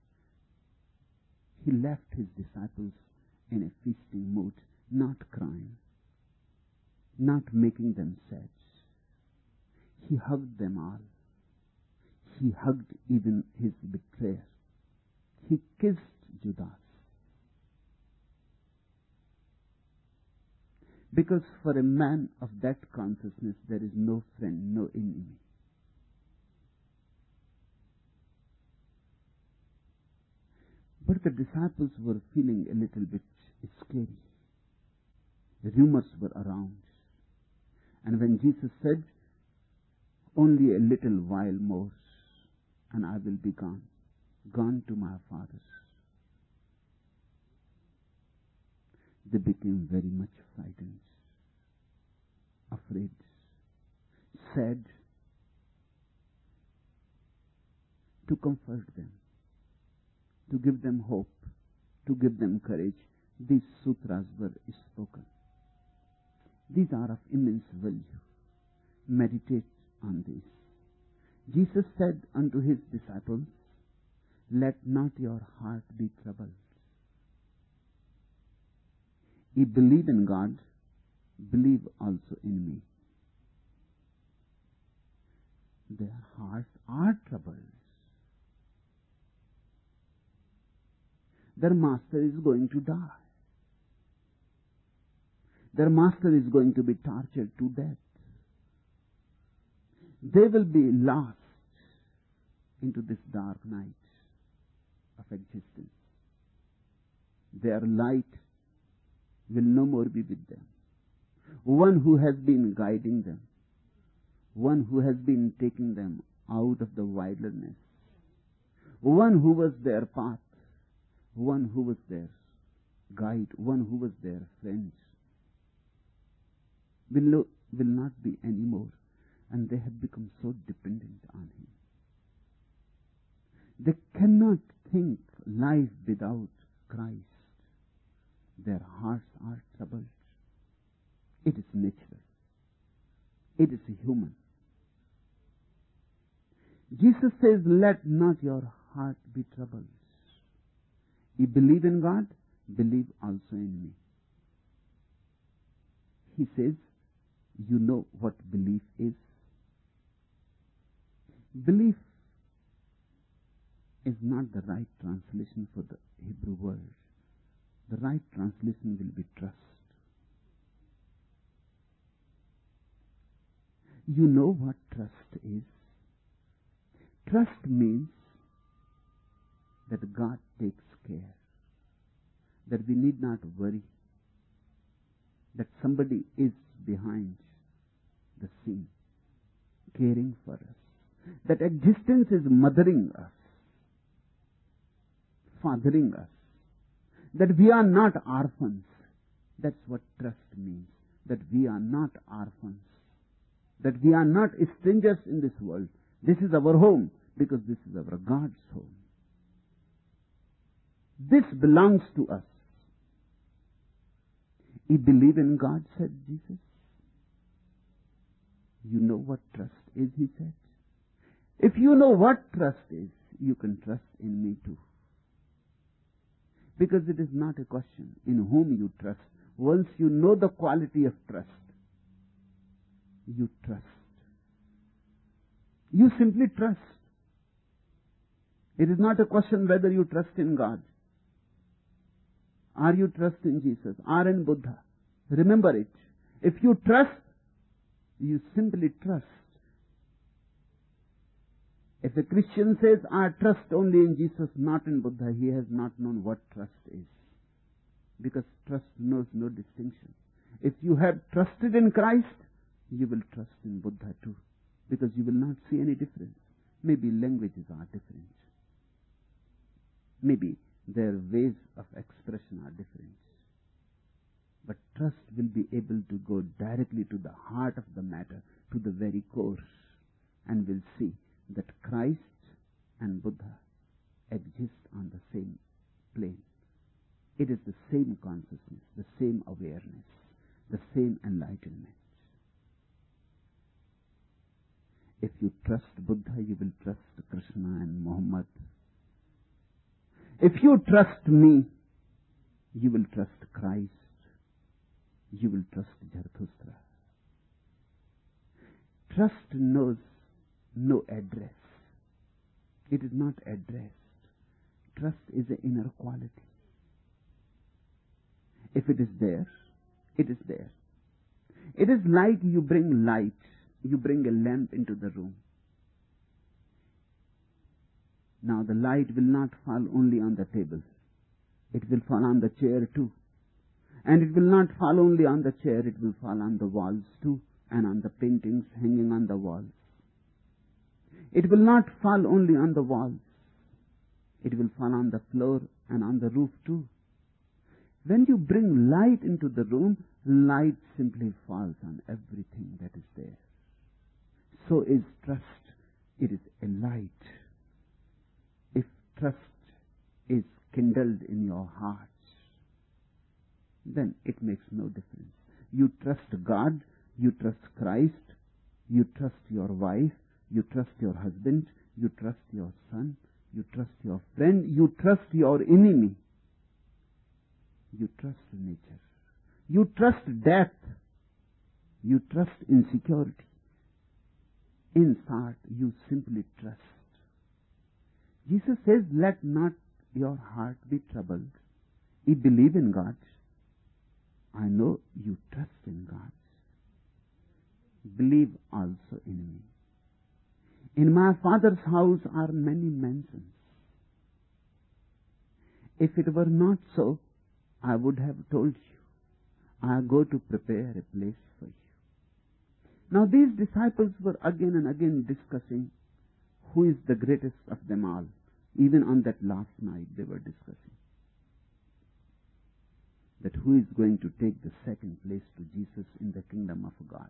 He left his disciples in a feasting mood, not crying, not making them sad. He hugged them all. He hugged even his betrayer. He kissed Judas. Because for a man of that consciousness, there is no friend, no enemy. But the disciples were feeling a little bit scary. Rumors were around. And when Jesus said, only a little while more, and I will be gone, gone to my Father, they became very much frightened, afraid, sad. To comfort them, to give them hope, to give them courage, these sutras were spoken. These are of immense value. Meditate on this. Jesus said unto his disciples, let not your heart be troubled. Ye believe in God, believe also in me. Their hearts are troubled. Their master is going to die. Their master is going to be tortured to death. They will be lost into this dark night of existence. Their light will no more be with them. One who has been guiding them, one who has been taking them out of the wilderness, one who was their path, one who was their guide, one who was their friend, will, no, will not be anymore. And they have become so dependent on him. They cannot think life without Christ. Their hearts are troubled. It is natural. It is human. Jesus says, let not your heart be troubled. You believe in God, believe also in me. He says, you know what belief is. Belief is not the right translation for the Hebrew word. The right translation will be trust. You know what trust is? Trust means that God takes care, that we need not worry, that somebody is behind the scene, caring for us. That existence is mothering us, fathering us. That we are not orphans. That's what trust means. That we are not orphans. That we are not strangers in this world. This is our home because this is our God's home. This belongs to us. You believe in God, said Jesus. You know what trust is, he said. If you know what trust is, you can trust in me too. Because it is not a question in whom you trust. Once you know the quality of trust, you trust. You simply trust. It is not a question whether you trust in God. Are you trust in Jesus? Or in Buddha? Remember it. If you trust, you simply trust. If a Christian says, I trust only in Jesus, not in Buddha, he has not known what trust is. Because trust knows no distinction. If you have trusted in Christ, you will trust in Buddha too. Because you will not see any difference. Maybe languages are different. Maybe their ways of expression are different. But trust will be able to go directly to the heart of the matter, to the very core, and will see that Christ and Buddha exist on the same plane. It is the same consciousness, the same awareness, the same enlightenment. If you trust Buddha, you will trust Krishna and Muhammad. If you trust me, you will trust Christ. You will trust Zarathustra. Trust knows no address. It is not addressed. Trust is an inner quality. If it is there, it is there. It is like you bring light. You bring a lamp into the room. Now the light will not fall only on the table. It will fall on the chair too. And it will not fall only on the chair, it will fall on the walls too, and on the paintings hanging on the walls. It will not fall only on the walls. It will fall on the floor and on the roof too. When you bring light into the room, light simply falls on everything that is there. So is trust. It is a light. If trust is kindled in your heart, then it makes no difference. You trust God, you trust Christ, you trust your wife, you trust your husband, you trust your son, you trust your friend, you trust your enemy. You trust nature. You trust death. You trust insecurity. In short, you simply trust. Jesus says, let not your heart be troubled. You believe in God. I know you trust in God. Believe also in me. In my Father's house are many mansions. If it were not so, I would have told you, I go to prepare a place for you. Now these disciples were again and again discussing who is the greatest of them all. Even on that last night they were discussing that who is going to take the second place to Jesus in the kingdom of God.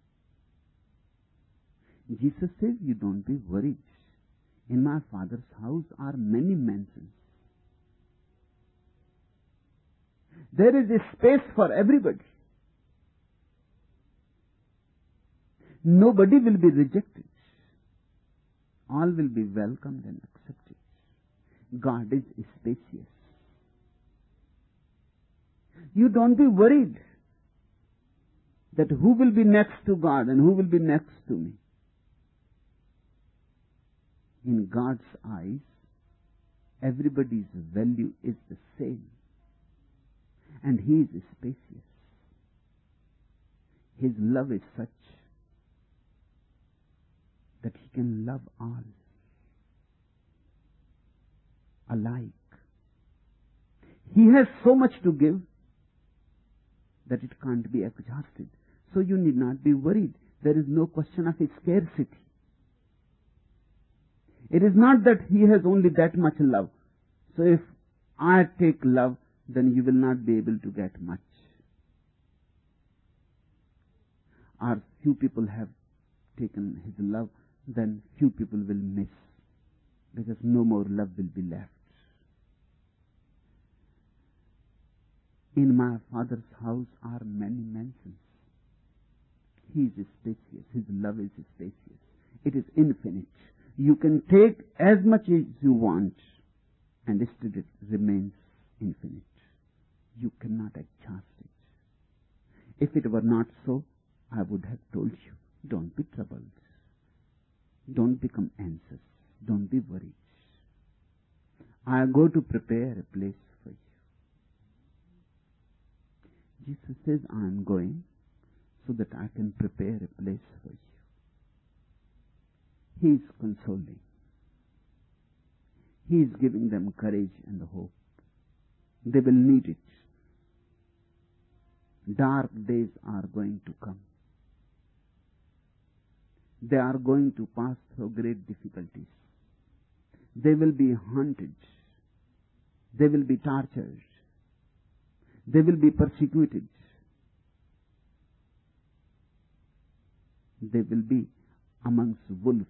Jesus says, you don't be worried. In my Father's house are many mansions. There is a space for everybody. Nobody will be rejected. All will be welcomed and accepted. God is spacious. You don't be worried that who will be next to God and who will be next to me. In God's eyes, everybody's value is the same. And He is spacious. His love is such that He can love all alike. He has so much to give that it can't be exhausted. So you need not be worried. There is no question of scarcity. It is not that He has only that much love. So if I take love, then you will not be able to get much. Or few people have taken His love, then few people will miss, because no more love will be left. In my Father's house are many mansions. He is spacious. His love is spacious. It is infinite. You can take as much as you want, and still it remains infinite. You cannot exhaust it. If it were not so, I would have told you, don't be troubled. Don't become anxious. Don't be worried. I go to prepare a place for you. Jesus says, I am going so that I can prepare a place for you. He is consoling. He is giving them courage and hope. They will need it. Dark days are going to come. They are going to pass through great difficulties. They will be haunted. They will be tortured. They will be persecuted. They will be amongst wolves.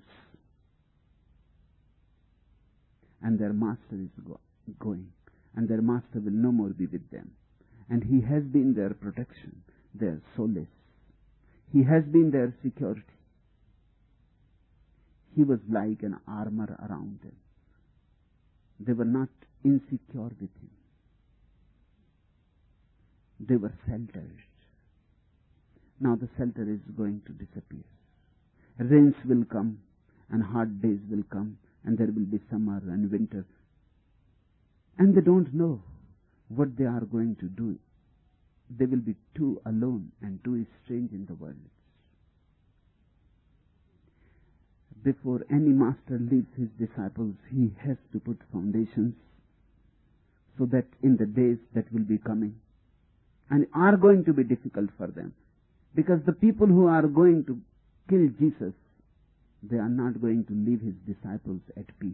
And their master is go- going. And their master will no more be with them. And he has been their protection, their solace. He has been their security. He was like an armor around them. They were not insecure with him. They were sheltered. Now the shelter is going to disappear. Rains will come and hard days will come, and there will be summer and winter. And they don't know what they are going to do. They will be too alone and too strange in the world. Before any master leaves his disciples, he has to put foundations so that in the days that will be coming and are going to be difficult for them, because the people who are going to kill Jesus, they are not going to leave his disciples at peace.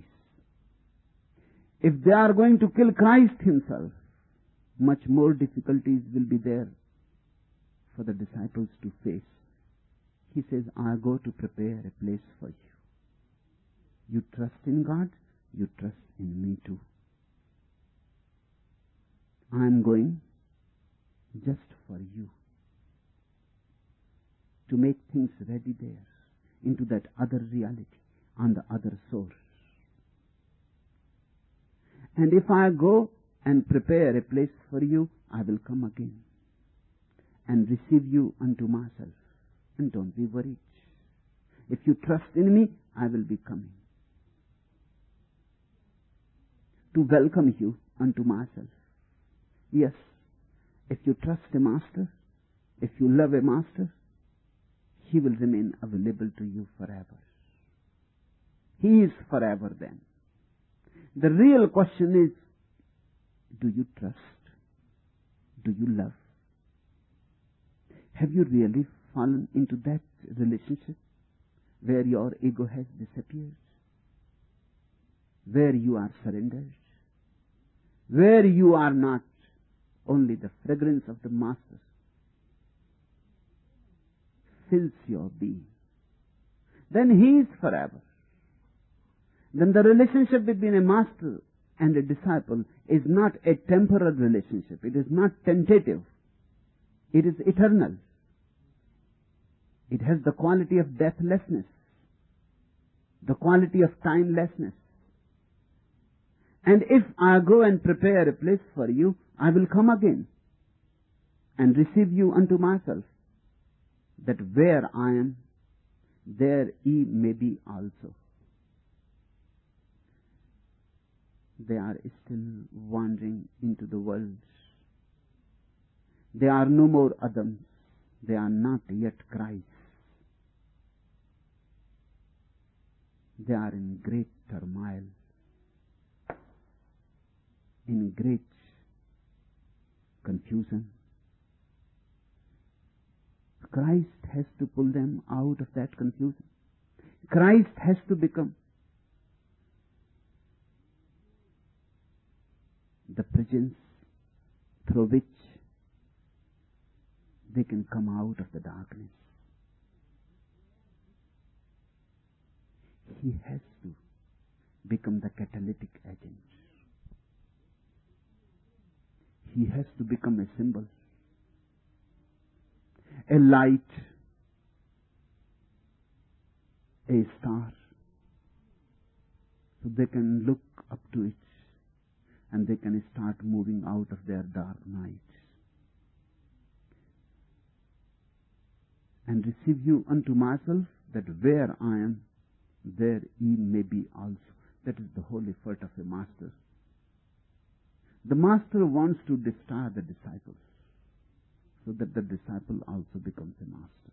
If they are going to kill Christ himself, much more difficulties will be there for the disciples to face. He says, I go to prepare a place for you. You trust in God, you trust in me too. I am going just for you to make things ready there, into that other reality, on the other source. And if I go and prepare a place for you, I will come again and receive you unto myself. And don't be worried. If you trust in me, I will be coming to welcome you unto myself. Yes, if you trust a master, if you love a master, he will remain available to you forever. He is forever then. The real question is, do you trust? Do you love? Have you really fallen into that relationship where your ego has disappeared? Where you are surrendered? Where you are not only the fragrance of the master fills your being? Then he is forever. Then the relationship between a master and a disciple is not a temporal relationship. It is not tentative. It is eternal. It has the quality of deathlessness, the quality of timelessness. And if I go and prepare a place for you, I will come again and receive you unto myself, that where I am, there ye may be also. They are still wandering into the world. They are no more Adams. They are not yet Christ. They are in great turmoil, in great confusion. Christ has to pull them out of that confusion. Christ has to become the presence through which they can come out of the darkness. He has to become the catalytic agent. He has to become a symbol, a light a star, so they can look up to it and they can start moving out of their dark night and receive you unto myself, that where I am, there ye may be also. That is the whole effort of a master. The master wants to destroy the disciples so that the disciple also becomes a master.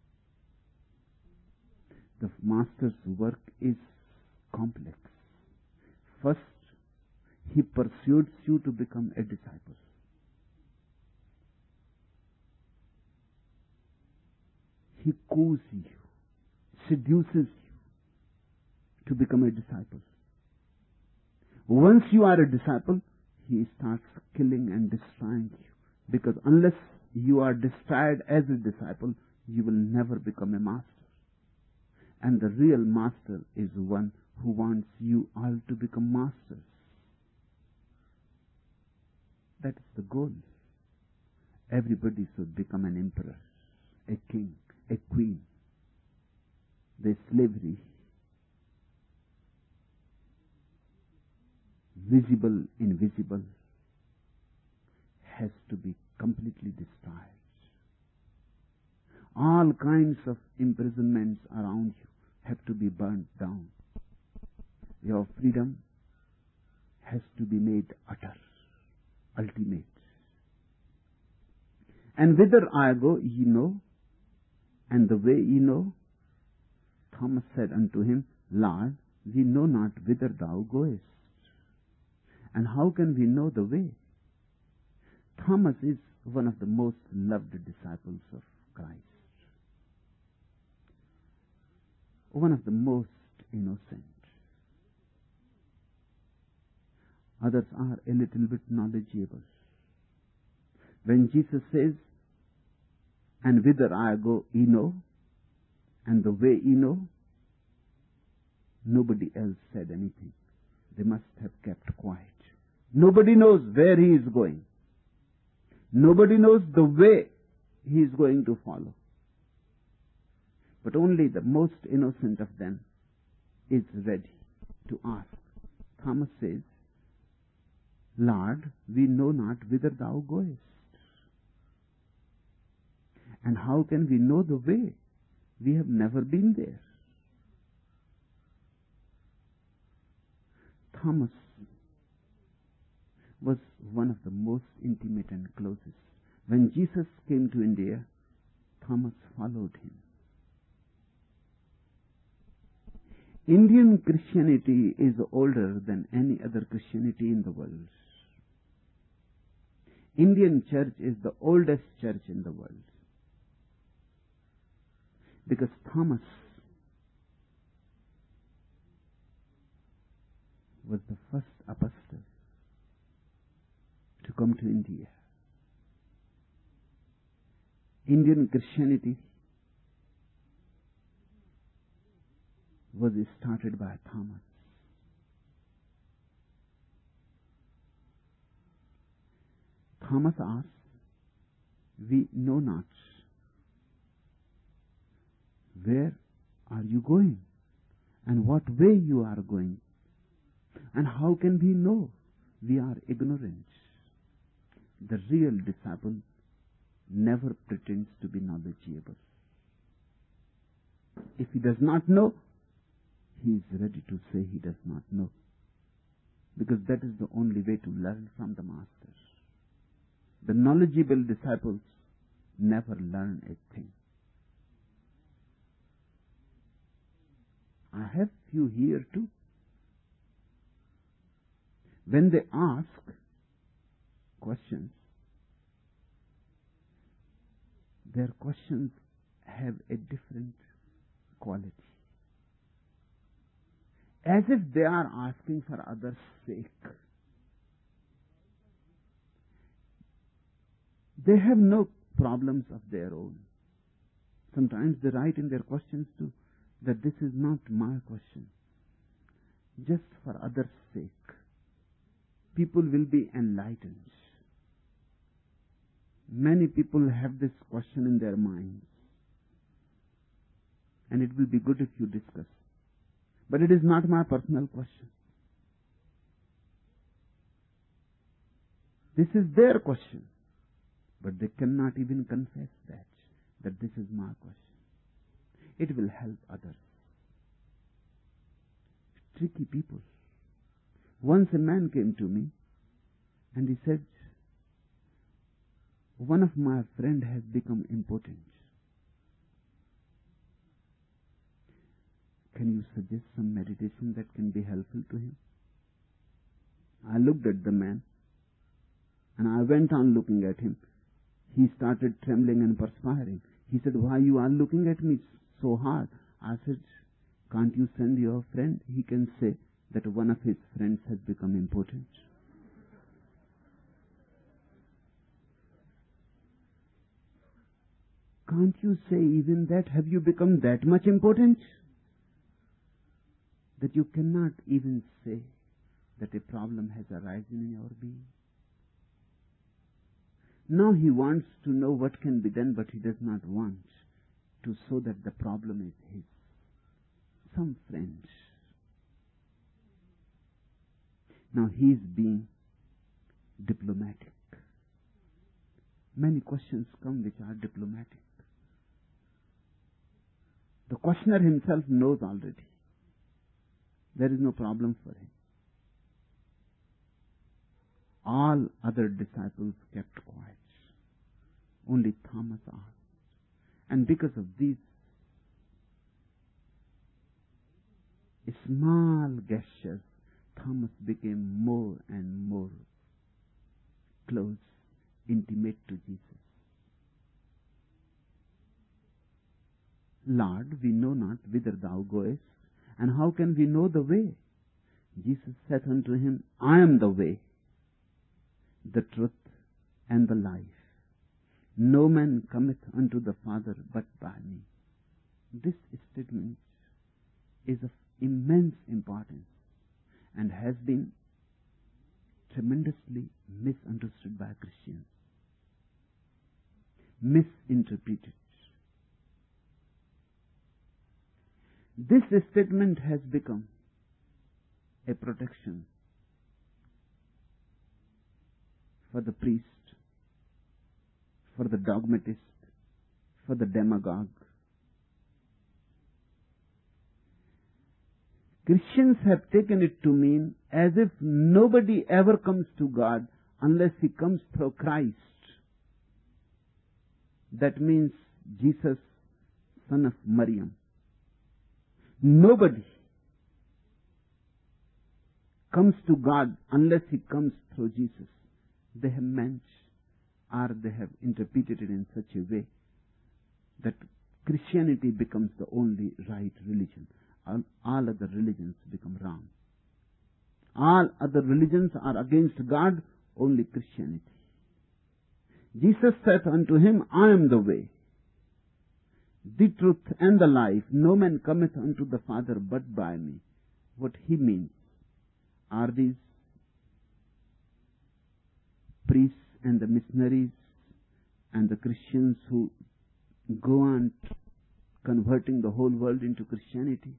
The master's work is complex. First, he persuades you to become a disciple. He coos you, seduces you to become a disciple. Once you are a disciple, he starts killing and destroying you. Because unless you are destroyed as a disciple, you will never become a master. And the real master is one who wants you all to become masters. That is the goal. Everybody should become an emperor, a king, a queen. The slavery, visible, invisible, has to be completely destroyed. All kinds of imprisonments around you have to be burnt down. Your freedom has to be made utter, ultimate. And whither I go, ye know, and the way ye know. Thomas said unto him, Lord, we know not whither thou goest, and how can we know the way? Thomas is one of the most loved disciples of Christ. One of the most innocent. Others are a little bit knowledgeable. When Jesus says, and whither I go, ye know, and the way ye know, nobody else said anything. They must have kept quiet. Nobody knows where he is going. Nobody knows the way he is going to follow. But only the most innocent of them is ready to ask. Thomas says, Lord, we know not whither thou goest. And how can we know the way? We have never been there. Thomas was one of the most intimate and closest. When Jesus came to India, Thomas followed him. Indian Christianity is older than any other Christianity in the world. Indian church is the oldest church in the world. Because Thomas was the first apostle to come to India. Indian Christianity was started by Thomas. Thomas asked, we know not. Where are you going? And what way you are going? And how can we know? We are ignorant. The real disciple never pretends to be knowledgeable. If he does not know, he is ready to say he does not know. Because that is the only way to learn from the Master. The knowledgeable disciples never learn a thing. I have few here too. When they ask questions, their questions have a different quality. As if they are asking for others' sake. They have no problems of their own. Sometimes they write in their questions too, that this is not my question. Just for others' sake. People will be enlightened. Many people have this question in their minds. and it will be good if you discuss. But it is not my personal question. This is their question. But they cannot even confess that, that this is my question. It will help others. Tricky people. Once a man came to me and he said, one of my friend has become impotent. Can you suggest some meditation that can be helpful to him? I looked at the man and I went on looking at him. He started trembling and perspiring. He said, why you are looking at me so hard? I said, can't you send your friend? He can say that one of his friends has become impotent. Can't you say even that? Have you become that much impotent that you cannot even say that a problem has arisen in your being? Now he wants to know what can be done, but he does not want to show that the problem is his. Some friends. Now he is being diplomatic. Many questions come which are diplomatic. The questioner himself knows already. There is no problem for him. All other disciples kept quiet. Only Thomas asked. And because of these small gestures, Thomas became more and more close, intimate to Jesus. Lord, we know not whither thou goest, and how can we know the way? Jesus said unto him, I am the way, the truth, and the life. No man cometh unto the Father but by me. This statement is of immense importance and has been tremendously misunderstood by Christians, misinterpreted. This statement has become a protection for the priest, for the dogmatist, for the demagogue. Christians have taken it to mean as if nobody ever comes to God unless he comes through Christ. That means Jesus, son of Maryam. Nobody comes to God unless he comes through Jesus. They have meant, or they have interpreted it in such a way that Christianity becomes the only right religion. All, all other religions become wrong. All other religions are against God, only Christianity. Jesus said unto him, I am the way, the truth, and the life. No man cometh unto the Father but by me. What he means are these priests and the missionaries and the Christians who go on converting the whole world into Christianity.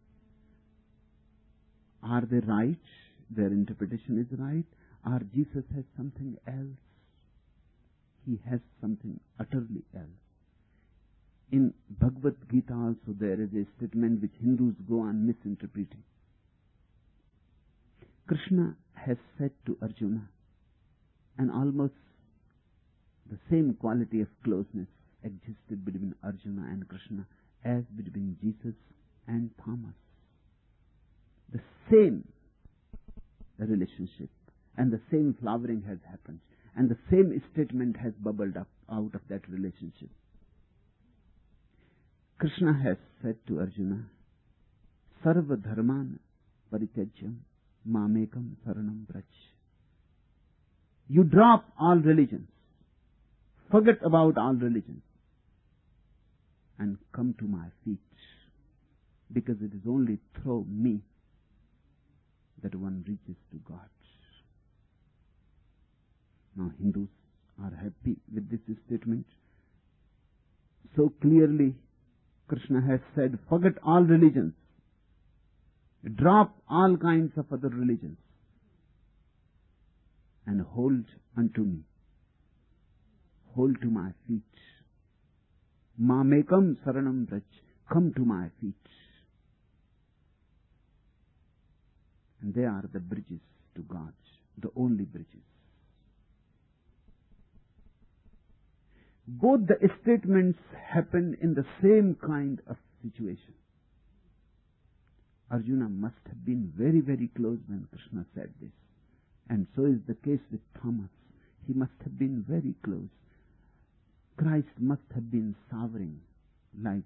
Are they right? Their interpretation is right. Or Jesus has something else? He has something utterly else. In Bhagavad Gita also there is a statement which Hindus go on misinterpreting. Krishna has said to Arjuna, and almost the same quality of closeness existed between Arjuna and Krishna as between Jesus and Thomas. The same relationship and the same flowering has happened, and the same statement has bubbled up out of that relationship. Krishna has said to Arjuna, Sarva dharman parityajyam mamekam saranam braj. You drop all religions, forget about all religions, and come to my feet, because it is only through me that one reaches to God. Now Hindus are happy with this statement. So clearly Krishna has said, forget all religions. Drop all kinds of other religions and hold unto me. Hold to my feet. Mamekam saranam braj. Come to my feet. And they are the bridges to God, the only bridges. Both the statements happened in the same kind of situation. Arjuna must have been very, very close when Krishna said this. And so is the case with Thomas. He must have been very close. Christ must have been showering like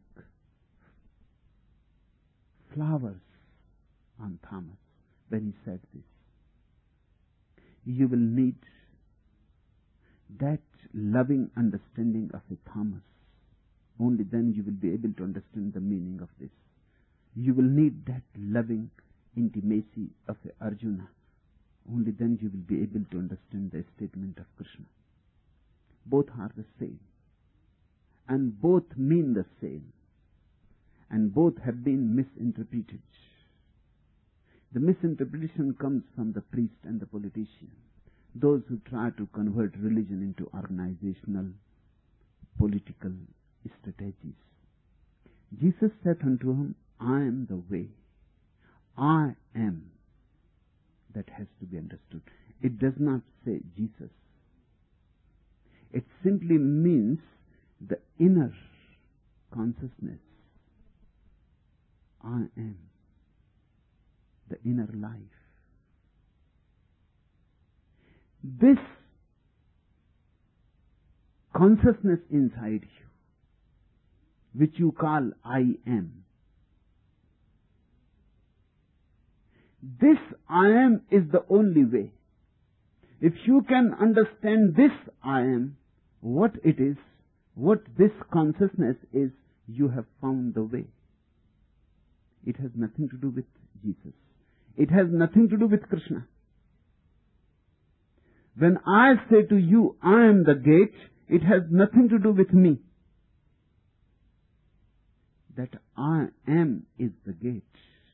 flowers on Thomas when he said this. You will need that loving understanding of a Thomas. Only then you will be able to understand the meaning of this. You will need that loving intimacy of a Arjuna. Only then you will be able to understand the statement of Krishna. Both are the same. And both mean the same. And both have been misinterpreted. The misinterpretation comes from the priest and the politician. Those who try to convert religion into organizational, political strategies. Jesus said unto him, I am the way. I am. That has to be understood. It does not say Jesus. It simply means the inner consciousness. I am. The inner life. This consciousness inside you, which you call I am, this I am is the only way. If you can understand this I am, what it is, what this consciousness is, you have found the way. It has nothing to do with Jesus. It has nothing to do with Krishna. When I say to you, I am the gate, it has nothing to do with me. That I am is the gate.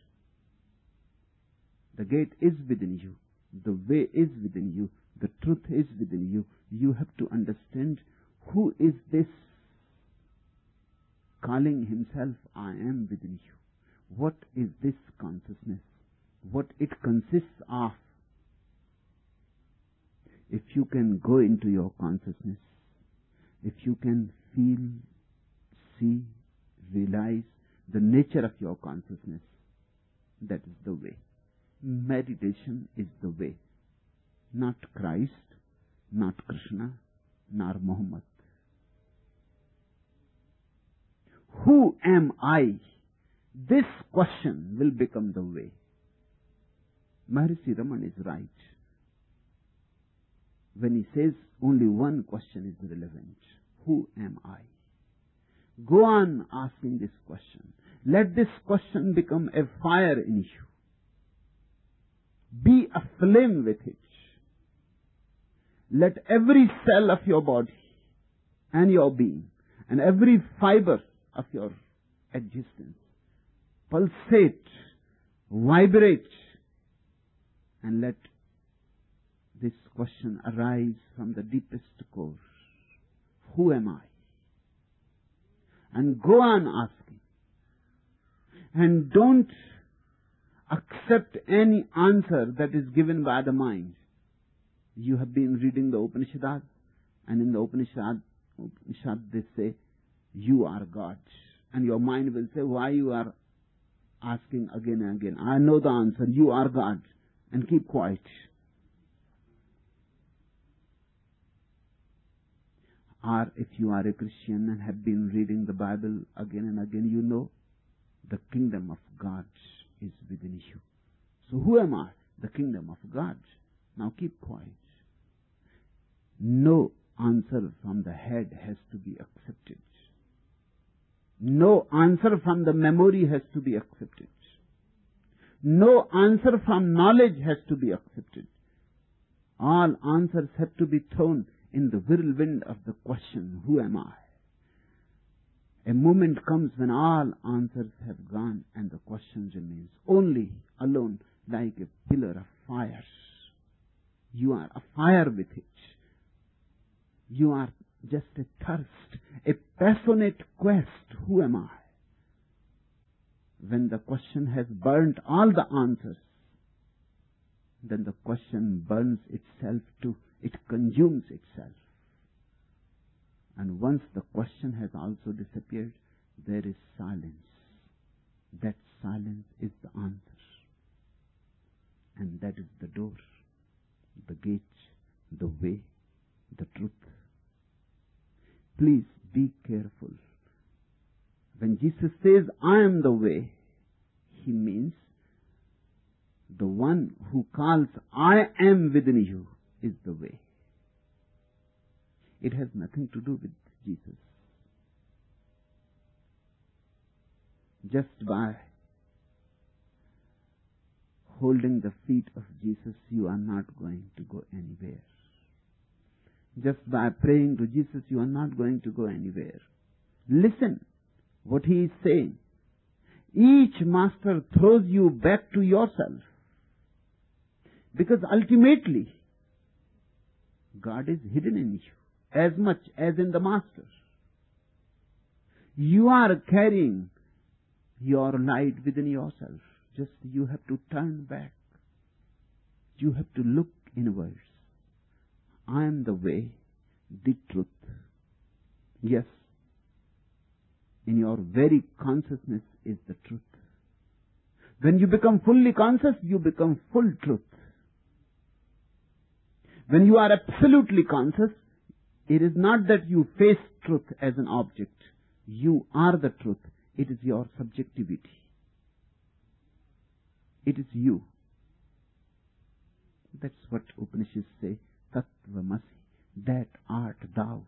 The gate is within you. The way is within you. The truth is within you. You have to understand who is this calling himself I am within you. What is this consciousness? What it consists of. If you can go into your consciousness, if you can feel, see, realize the nature of your consciousness, that is the way. Meditation is the way. Not Christ, not Krishna, nor Muhammad. Who am I? This question will become the way. Maharishi Raman is right when he says only one question is relevant. Who am I? Go on asking this question. Let this question become a fire in you. Be aflame with it. Let every cell of your body and your being and every fiber of your existence pulsate, vibrate, and let this question arise from the deepest core. Who am I? And go on asking. And don't accept any answer that is given by the mind. You have been reading the Upanishads, and in the Upanishad, Upanishad they say, you are God. And your mind will say, why you are asking again and again? I know the answer, you are God. And keep quiet. Or if you are a Christian and have been reading the Bible again and again, you know the kingdom of God is within you. So who am I? The kingdom of God. Now keep quiet. No answer from the head has to be accepted. No answer from the memory has to be accepted. No answer from knowledge has to be accepted. All answers have to be thrown in the whirlwind of the question, who am I? A moment comes when all answers have gone and the question remains. Only, alone, like a pillar of fire. You are afire with it. You are just a thirst, a passionate quest. Who am I? When the question has burnt all the answers, then the question burns itself too. It consumes itself. And once the question has also disappeared, there is silence. That silence is the answer. And that is the door, the gate, the way, the truth. Please be careful. When Jesus says, I am the way, He means the one who calls, I am within you, is the way. It has nothing to do with Jesus. Just by holding the feet of Jesus, you are not going to go anywhere. Just by praying to Jesus, you are not going to go anywhere. Listen what He is saying. Each master throws you back to yourself. Because ultimately, God is hidden in you as much as in the master. You are carrying your light within yourself. Just you have to turn back. You have to look inwards. I am the way, the truth. Yes, in your very consciousness is the truth. When you become fully conscious, you become full truth. When you are absolutely conscious, it is not that you face truth as an object. You are the truth. It is your subjectivity. It is you. That's what Upanishads say. Tattvamasi, that art thou.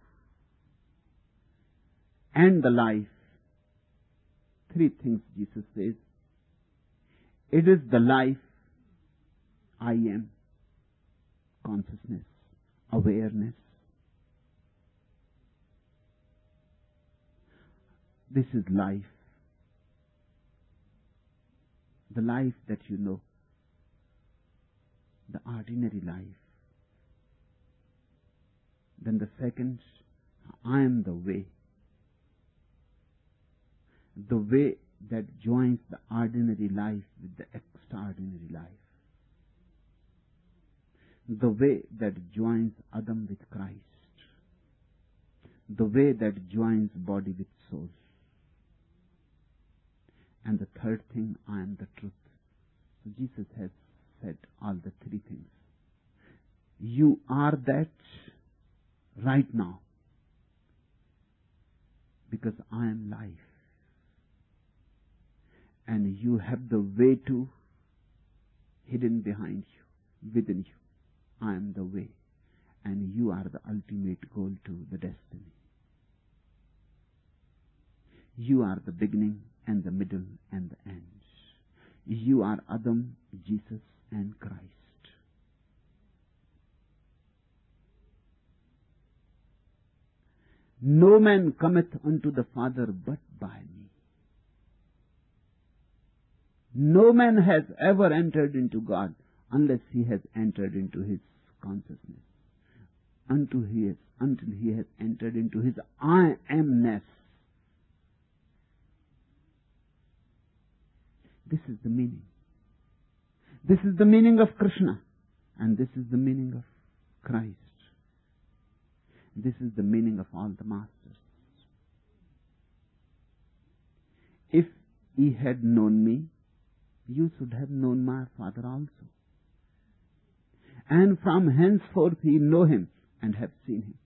And the life. Three things Jesus says. It is the life. I am. Consciousness. Awareness. This is life. The life that you know. The ordinary life. Then the second, I am the way. The way that joins the ordinary life with the extraordinary life. The way that joins Adam with Christ. The way that joins body with soul. And the third thing, I am the truth. So Jesus has said all the three things. You are that right now. Because I am life. And you have the way to hidden behind you, within you. I am the way. And you are the ultimate goal to the destiny. You are the beginning and the middle and the end. You are Adam, Jesus, and Christ. No man cometh unto the Father but by me. No man has ever entered into God unless he has entered into his consciousness. Until he has, until he has entered into his I amness. This is the meaning. This is the meaning of Krishna. And this is the meaning of Christ. This is the meaning of all the masters. If ye had known me, you should have known my Father also. And from henceforth ye know him and have seen him.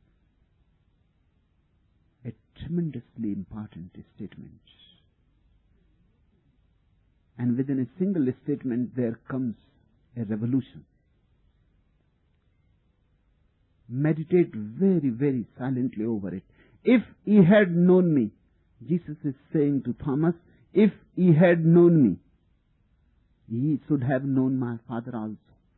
A tremendously important statement. And within a single statement there comes a revolution. Meditate very, very silently over it. If ye had known me, Jesus is saying to Thomas, if ye had known me, ye should have known my Father also.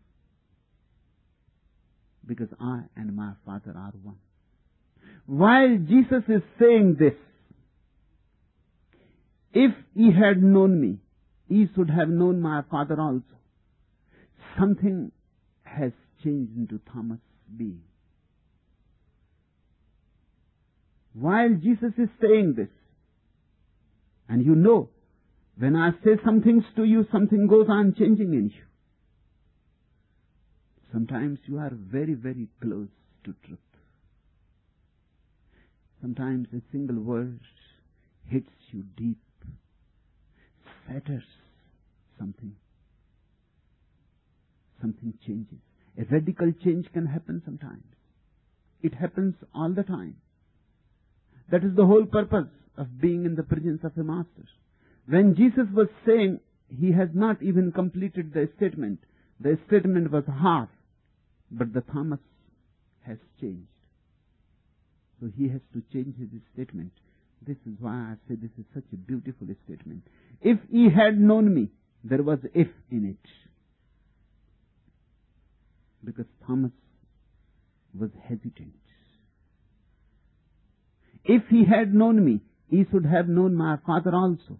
Because I and my Father are one. While Jesus is saying this, If ye had known me, ye should have known my Father also. Something has changed into Thomas' being. While Jesus is saying this, and you know, when I say some things to you, something goes on changing in you. Sometimes you are very, very close to truth. Sometimes a single word hits you deep, shatters something. Something changes. A radical change can happen sometimes. It happens all the time. That is the whole purpose of being in the presence of a master. When Jesus was saying, he has not even completed the statement. The statement was half, but the Thomas has changed. So he has to change his statement. This is why I say this is such a beautiful statement. If ye had known me, there was if in it. Because Thomas was hesitant. If he had known me, he should have known my Father also.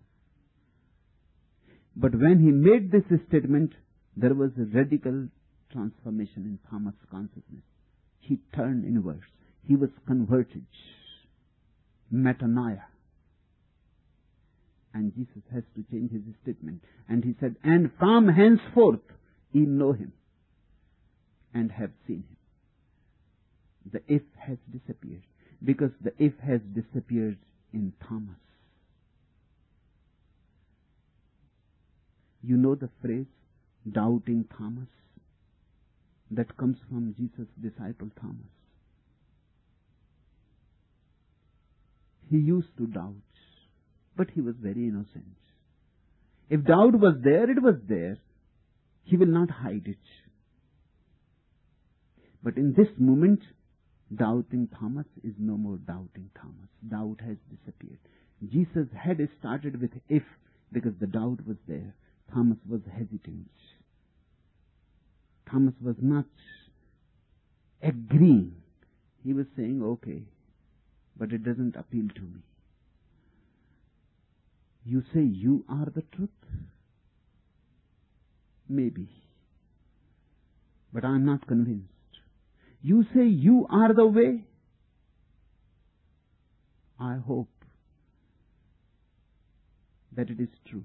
But when he made this statement, there was a radical transformation in Thomas' consciousness. He turned inwards. He was converted. Metanoia. And Jesus has to change his statement. And he said, and from henceforth, ye know him and have seen him. The if has disappeared. Because the if has disappeared in Thomas. You know the phrase, doubting Thomas? That comes from Jesus' disciple Thomas. He used to doubt, but he was very innocent. If doubt was there, it was there. He will not hide it. But in this moment, doubting Thomas is no more doubting Thomas. Doubt has disappeared. Jesus had started with if, because the doubt was there. Thomas was hesitant. Thomas was not agreeing. He was saying, okay, but it doesn't appeal to me. You say you are the truth? Maybe. But I'm not convinced. You say you are the way? I hope that it is true.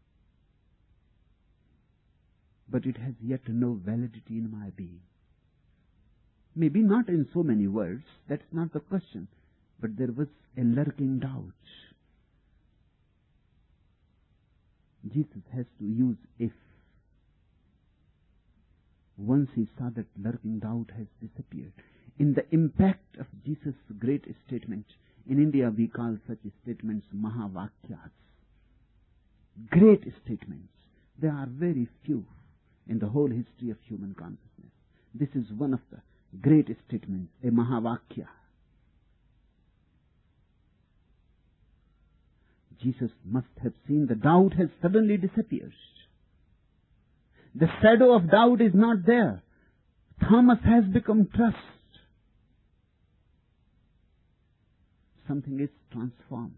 But it has yet no validity in my being. Maybe not in so many words, that's not the question. But there was a lurking doubt. Jesus has to use if. Once he saw that lurking doubt has disappeared. In the impact of Jesus' great statement, in India we call such statements Mahavakyas. Great statements. There are very few in the whole history of human consciousness. This is one of the great statements, a Mahavakya. Jesus must have seen the doubt has suddenly disappeared. The shadow of doubt is not there. Thomas has become trust. Something is transformed.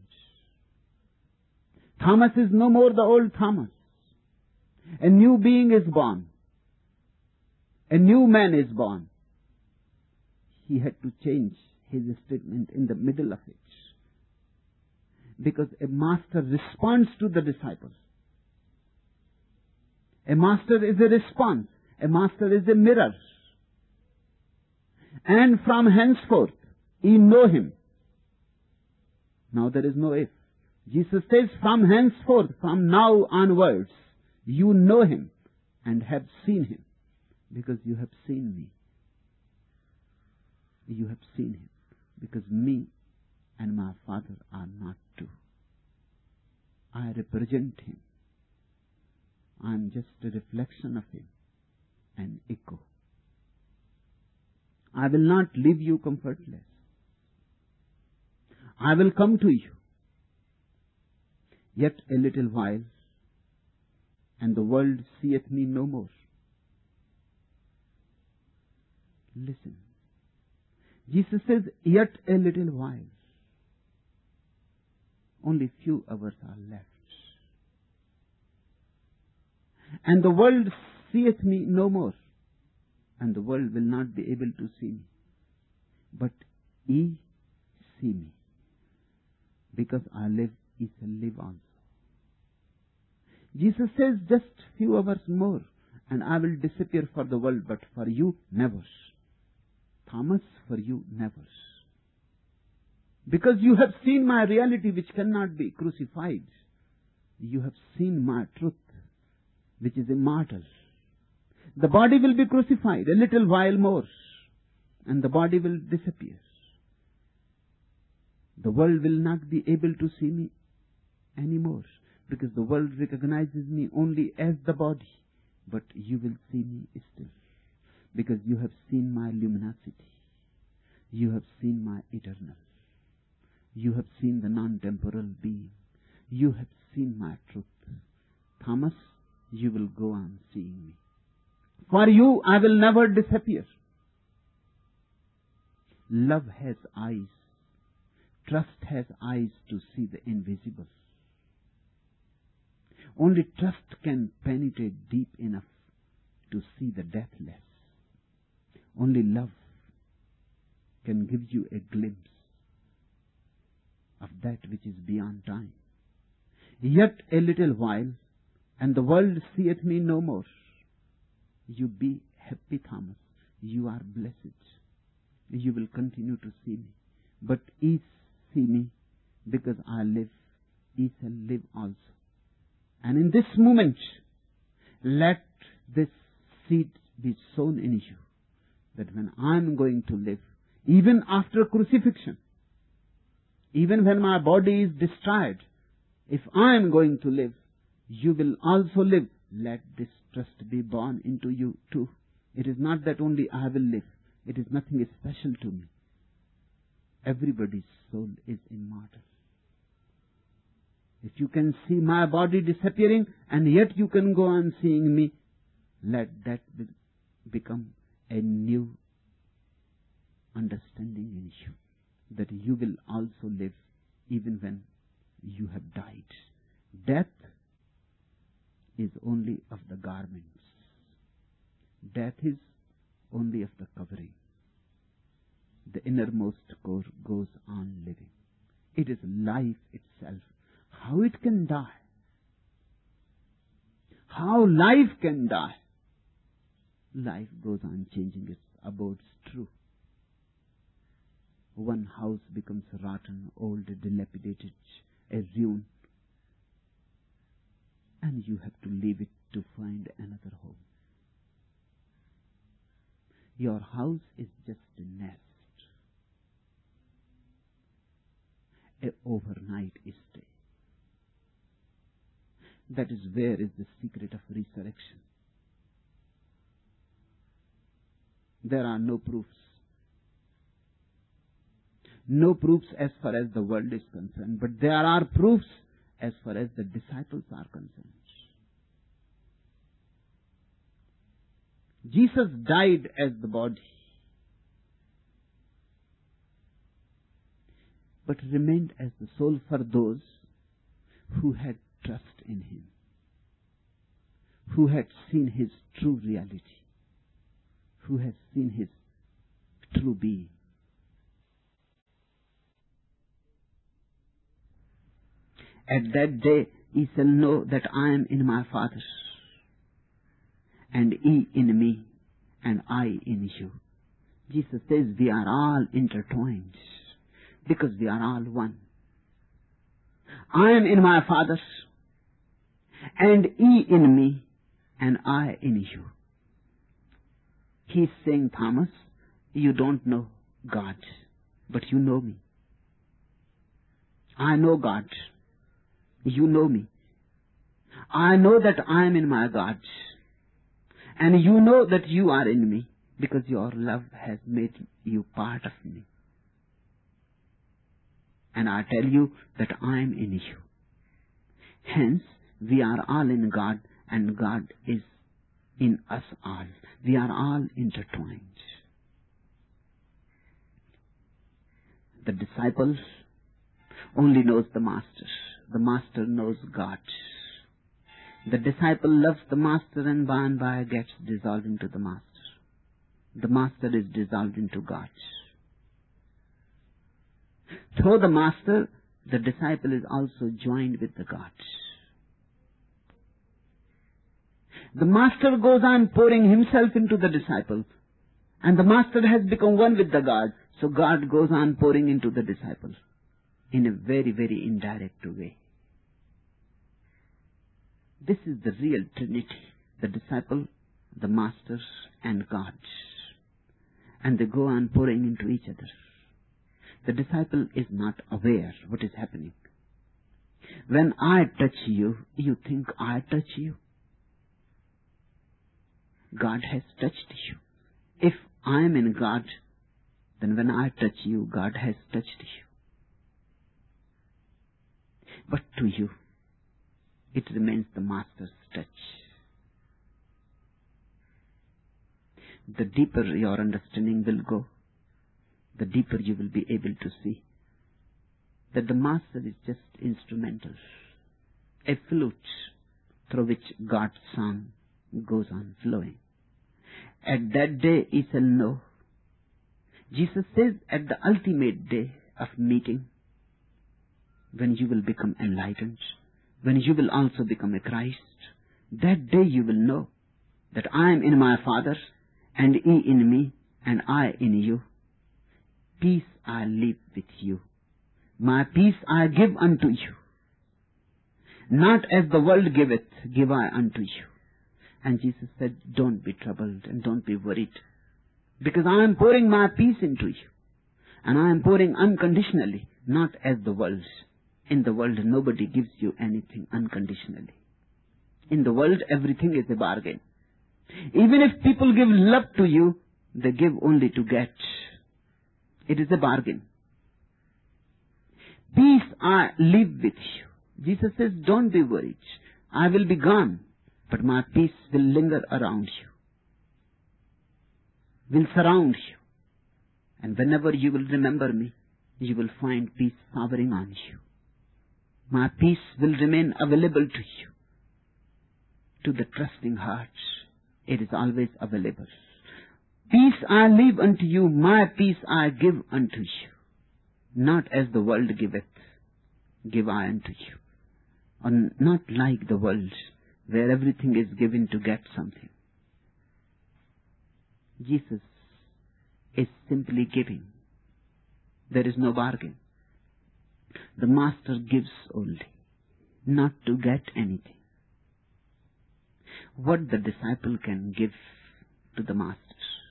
Thomas is no more the old Thomas. A new being is born. A new man is born. He had to change his statement in the middle of it. Because a master responds to the disciples. A master is a response. A master is a mirror. And from henceforth, ye know him. Now there is no if. Jesus says, from henceforth, from now onwards, you know him and have seen him. Because you have seen me. You have seen him. Because me and my Father are not two. I represent him. I am just a reflection of him, an echo. I will not leave you comfortless. I will come to you. Yet a little while, and the world seeth me no more. Listen. Jesus says, yet a little while. Only few hours are left. And the world seeth me no more, and the world will not be able to see me. But ye see me. Because I live, ye shall live also. Jesus says, just few hours more, and I will disappear for the world, but for you, never. Thomas, for you, never. Because you have seen my reality which cannot be crucified. You have seen my truth which is immortal. The body will be crucified a little while more, and the body will disappear. The world will not be able to see me anymore, because the world recognizes me only as the body. But you will see me still, because you have seen my luminosity. You have seen my eternal. You have seen the non-temporal being. You have seen my truth. Thomas, you will go on seeing me. For you, I will never disappear. Love has eyes. Trust has eyes to see the invisible. Only trust can penetrate deep enough to see the deathless. Only love can give you a glimpse of that which is beyond time. Yet a little while, and the world seeth me no more. You be happy, Thomas. You are blessed. You will continue to see me. But ye see me, because I live, ye shall live also. And in this moment, let this seed be sown in you, that when I am going to live, even after crucifixion, even when my body is destroyed, if I am going to live, you will also live. Let this trust be born into you too. It is not that only I will live. It is nothing special to me. Everybody's soul is immortal. If you can see my body disappearing, and yet you can go on seeing me, let that be, become a new understanding in you, that you will also live even when you have died. Death is only of the garments. Death is only of the covering. The innermost core goes on living. It is life itself. How it can die? How life can die? Life goes on changing its abodes true. One house becomes rotten, old, dilapidated, a ruin, and you have to leave it to find another home. Your house is just a nest, a overnight stay. That is where is the secret of resurrection. There are no proofs. No proofs as far as the world is concerned, but there are proofs as far as the disciples are concerned. Jesus died as the body, but remained as the soul for those who had trust in Him, who had seen His true reality, who had seen His true being. At that day ye shall know that I am in my Father, and ye in me, and I in you. Jesus says we are all intertwined, because we are all one. I am in my Father, and ye in me, and I in you. He's saying, Thomas, you don't know God, but you know me. I know God. You know me. I know that I am in my God, and you know that you are in me, because your love has made you part of me. And I tell you that I am in you. Hence, we are all in God, and God is in us all. We are all intertwined. The disciple only knows the Master. The Master knows God. The disciple loves the master and by and by gets dissolved into the master. The master is dissolved into God. Through the master, the disciple is also joined with the God. The master goes on pouring himself into the disciple, and the master has become one with the God, so God goes on pouring into the disciple in a very, very indirect way. This is the real Trinity, the disciple, the master, and God. And they go on pouring into each other. The disciple is not aware what is happening. When I touch you, you think I touch you. God has touched you. If I am in God, then when I touch you, God has touched you. But to you, it remains the master's touch. The deeper your understanding will go, the deeper you will be able to see that the master is just instrumental, a flute through which God's song goes on flowing. At that day ye shall know. Jesus says at the ultimate day of meeting, when you will become enlightened, when you will also become a Christ, that day you will know that I am in my Father, and ye in me, and I in you. Peace I leave with you. My peace I give unto you. Not as the world giveth, give I unto you. And Jesus said, don't be troubled and don't be worried, because I am pouring my peace into you. And I am pouring unconditionally, not as the world. In the world, nobody gives you anything unconditionally. In the world, everything is a bargain. Even if people give love to you, they give only to get. It is a bargain. Peace I leave with you. Jesus says, don't be worried. I will be gone, but my peace will linger around you, will surround you. And whenever you will remember me, you will find peace showering on you. My peace will remain available to you. To the trusting hearts, it is always available. Peace I leave unto you, my peace I give unto you. Not as the world giveth, give I unto you. Or not like the world, where everything is given to get something. Jesus is simply giving. There is no bargain. The master gives only, not to get anything. What the disciple can give to the master,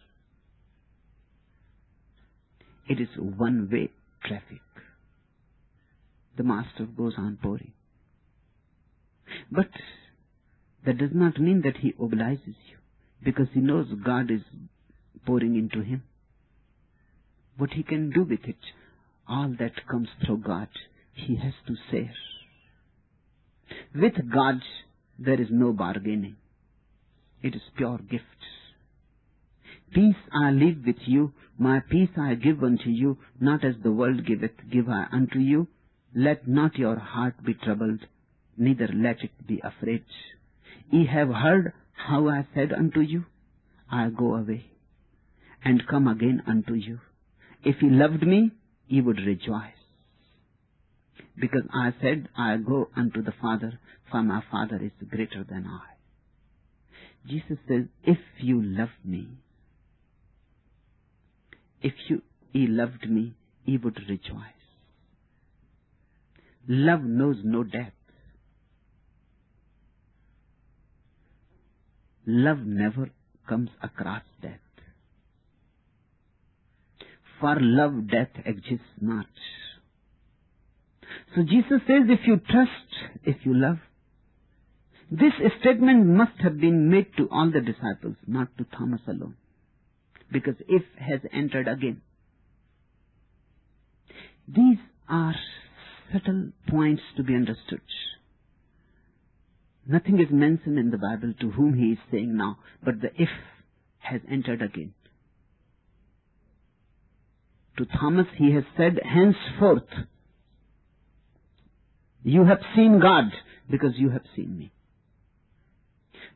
it is one-way traffic. The master goes on pouring. But that does not mean that he obliges you, because he knows God is pouring into him. What he can do with it, all that comes through God, he has to share. With God, there is no bargaining. It is pure gift. Peace I leave with you, my peace I give unto you, not as the world giveth, give I unto you. Let not your heart be troubled, neither let it be afraid. Ye have heard how I said unto you, I go away, and come again unto you. If ye loved me, ye would rejoice. Because I said, I go unto the Father, for my Father is greater than I. Jesus says, if you love me, if you ye loved me, ye would rejoice. Love knows no death. Love never comes across death. For love, death exists not. So Jesus says, if you trust, if you love, this statement must have been made to all the disciples, not to Thomas alone. Because if has entered again. These are subtle points to be understood. Nothing is mentioned in the Bible to whom he is saying now, but the if has entered again. To Thomas he has said, henceforth, you have seen God because you have seen me.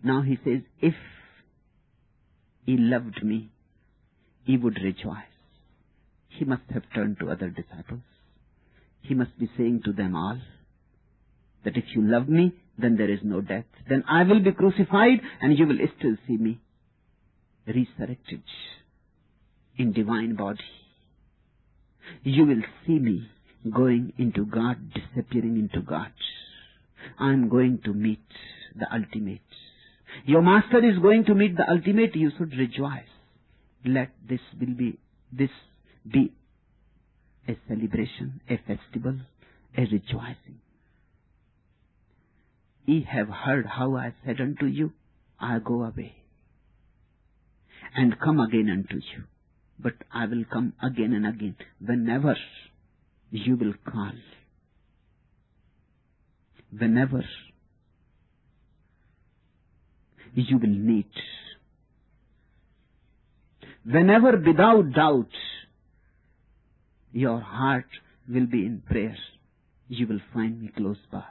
Now he says, if he loved me, he would rejoice. He must have turned to other disciples. He must be saying to them all that if you love me, then there is no death. Then I will be crucified and you will still see me resurrected in divine body. You will see me going into God, disappearing into God. I am going to meet the ultimate. Your master is going to meet the ultimate. You should rejoice. Let this will be this be a celebration, a festival, a rejoicing. Ye have heard how I said unto you, I go away and come again unto you. But I will come again and again whenever you will call. Whenever you will need. Whenever without doubt your heart will be in prayer, you will find me close by.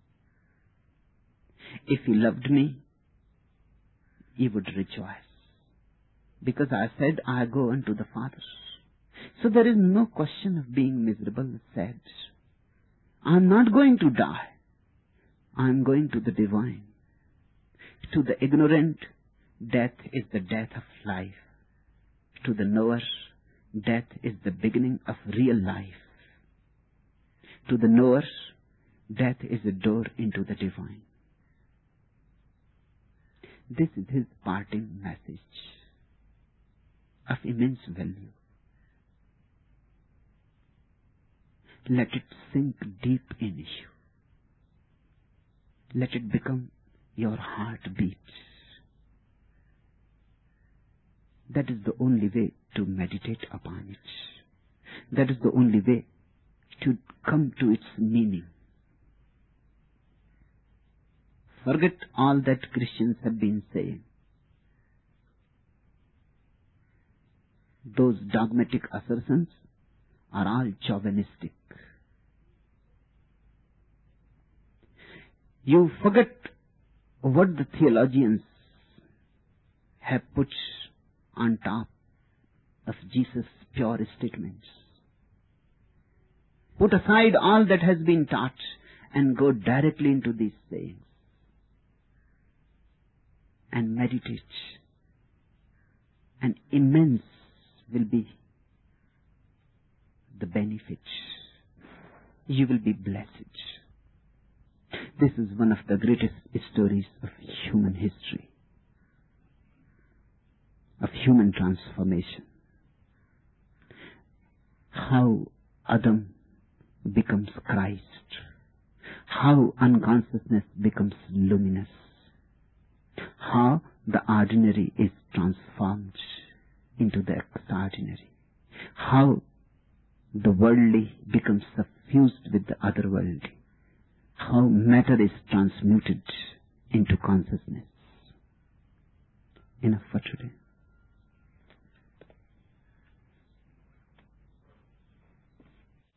If he loved me, he would rejoice. Because I said, I go unto the Father. So there is no question of being miserable, sad. I am not going to die. I am going to the divine. To the ignorant, death is the death of life. To the knower, death is the beginning of real life. To the knower, death is a door into the divine. This is his parting message of immense value. Let it sink deep in you. Let it become your heartbeat. That is the only way to meditate upon it. That is the only way to come to its meaning. Forget all that Christians have been saying. Those dogmatic assertions are all chauvinistic. You forget what the theologians have put on top of Jesus' pure statements. Put aside all that has been taught and go directly into these sayings and meditate. And immense will be the benefit. You will be blessed. This is one of the greatest stories of human history, of human transformation. How Adam becomes Christ. How unconsciousness becomes luminous. How the ordinary is transformed into the extraordinary. How the worldly becomes suffused with the otherworldly. How matter is transmuted into consciousness. Enough for today.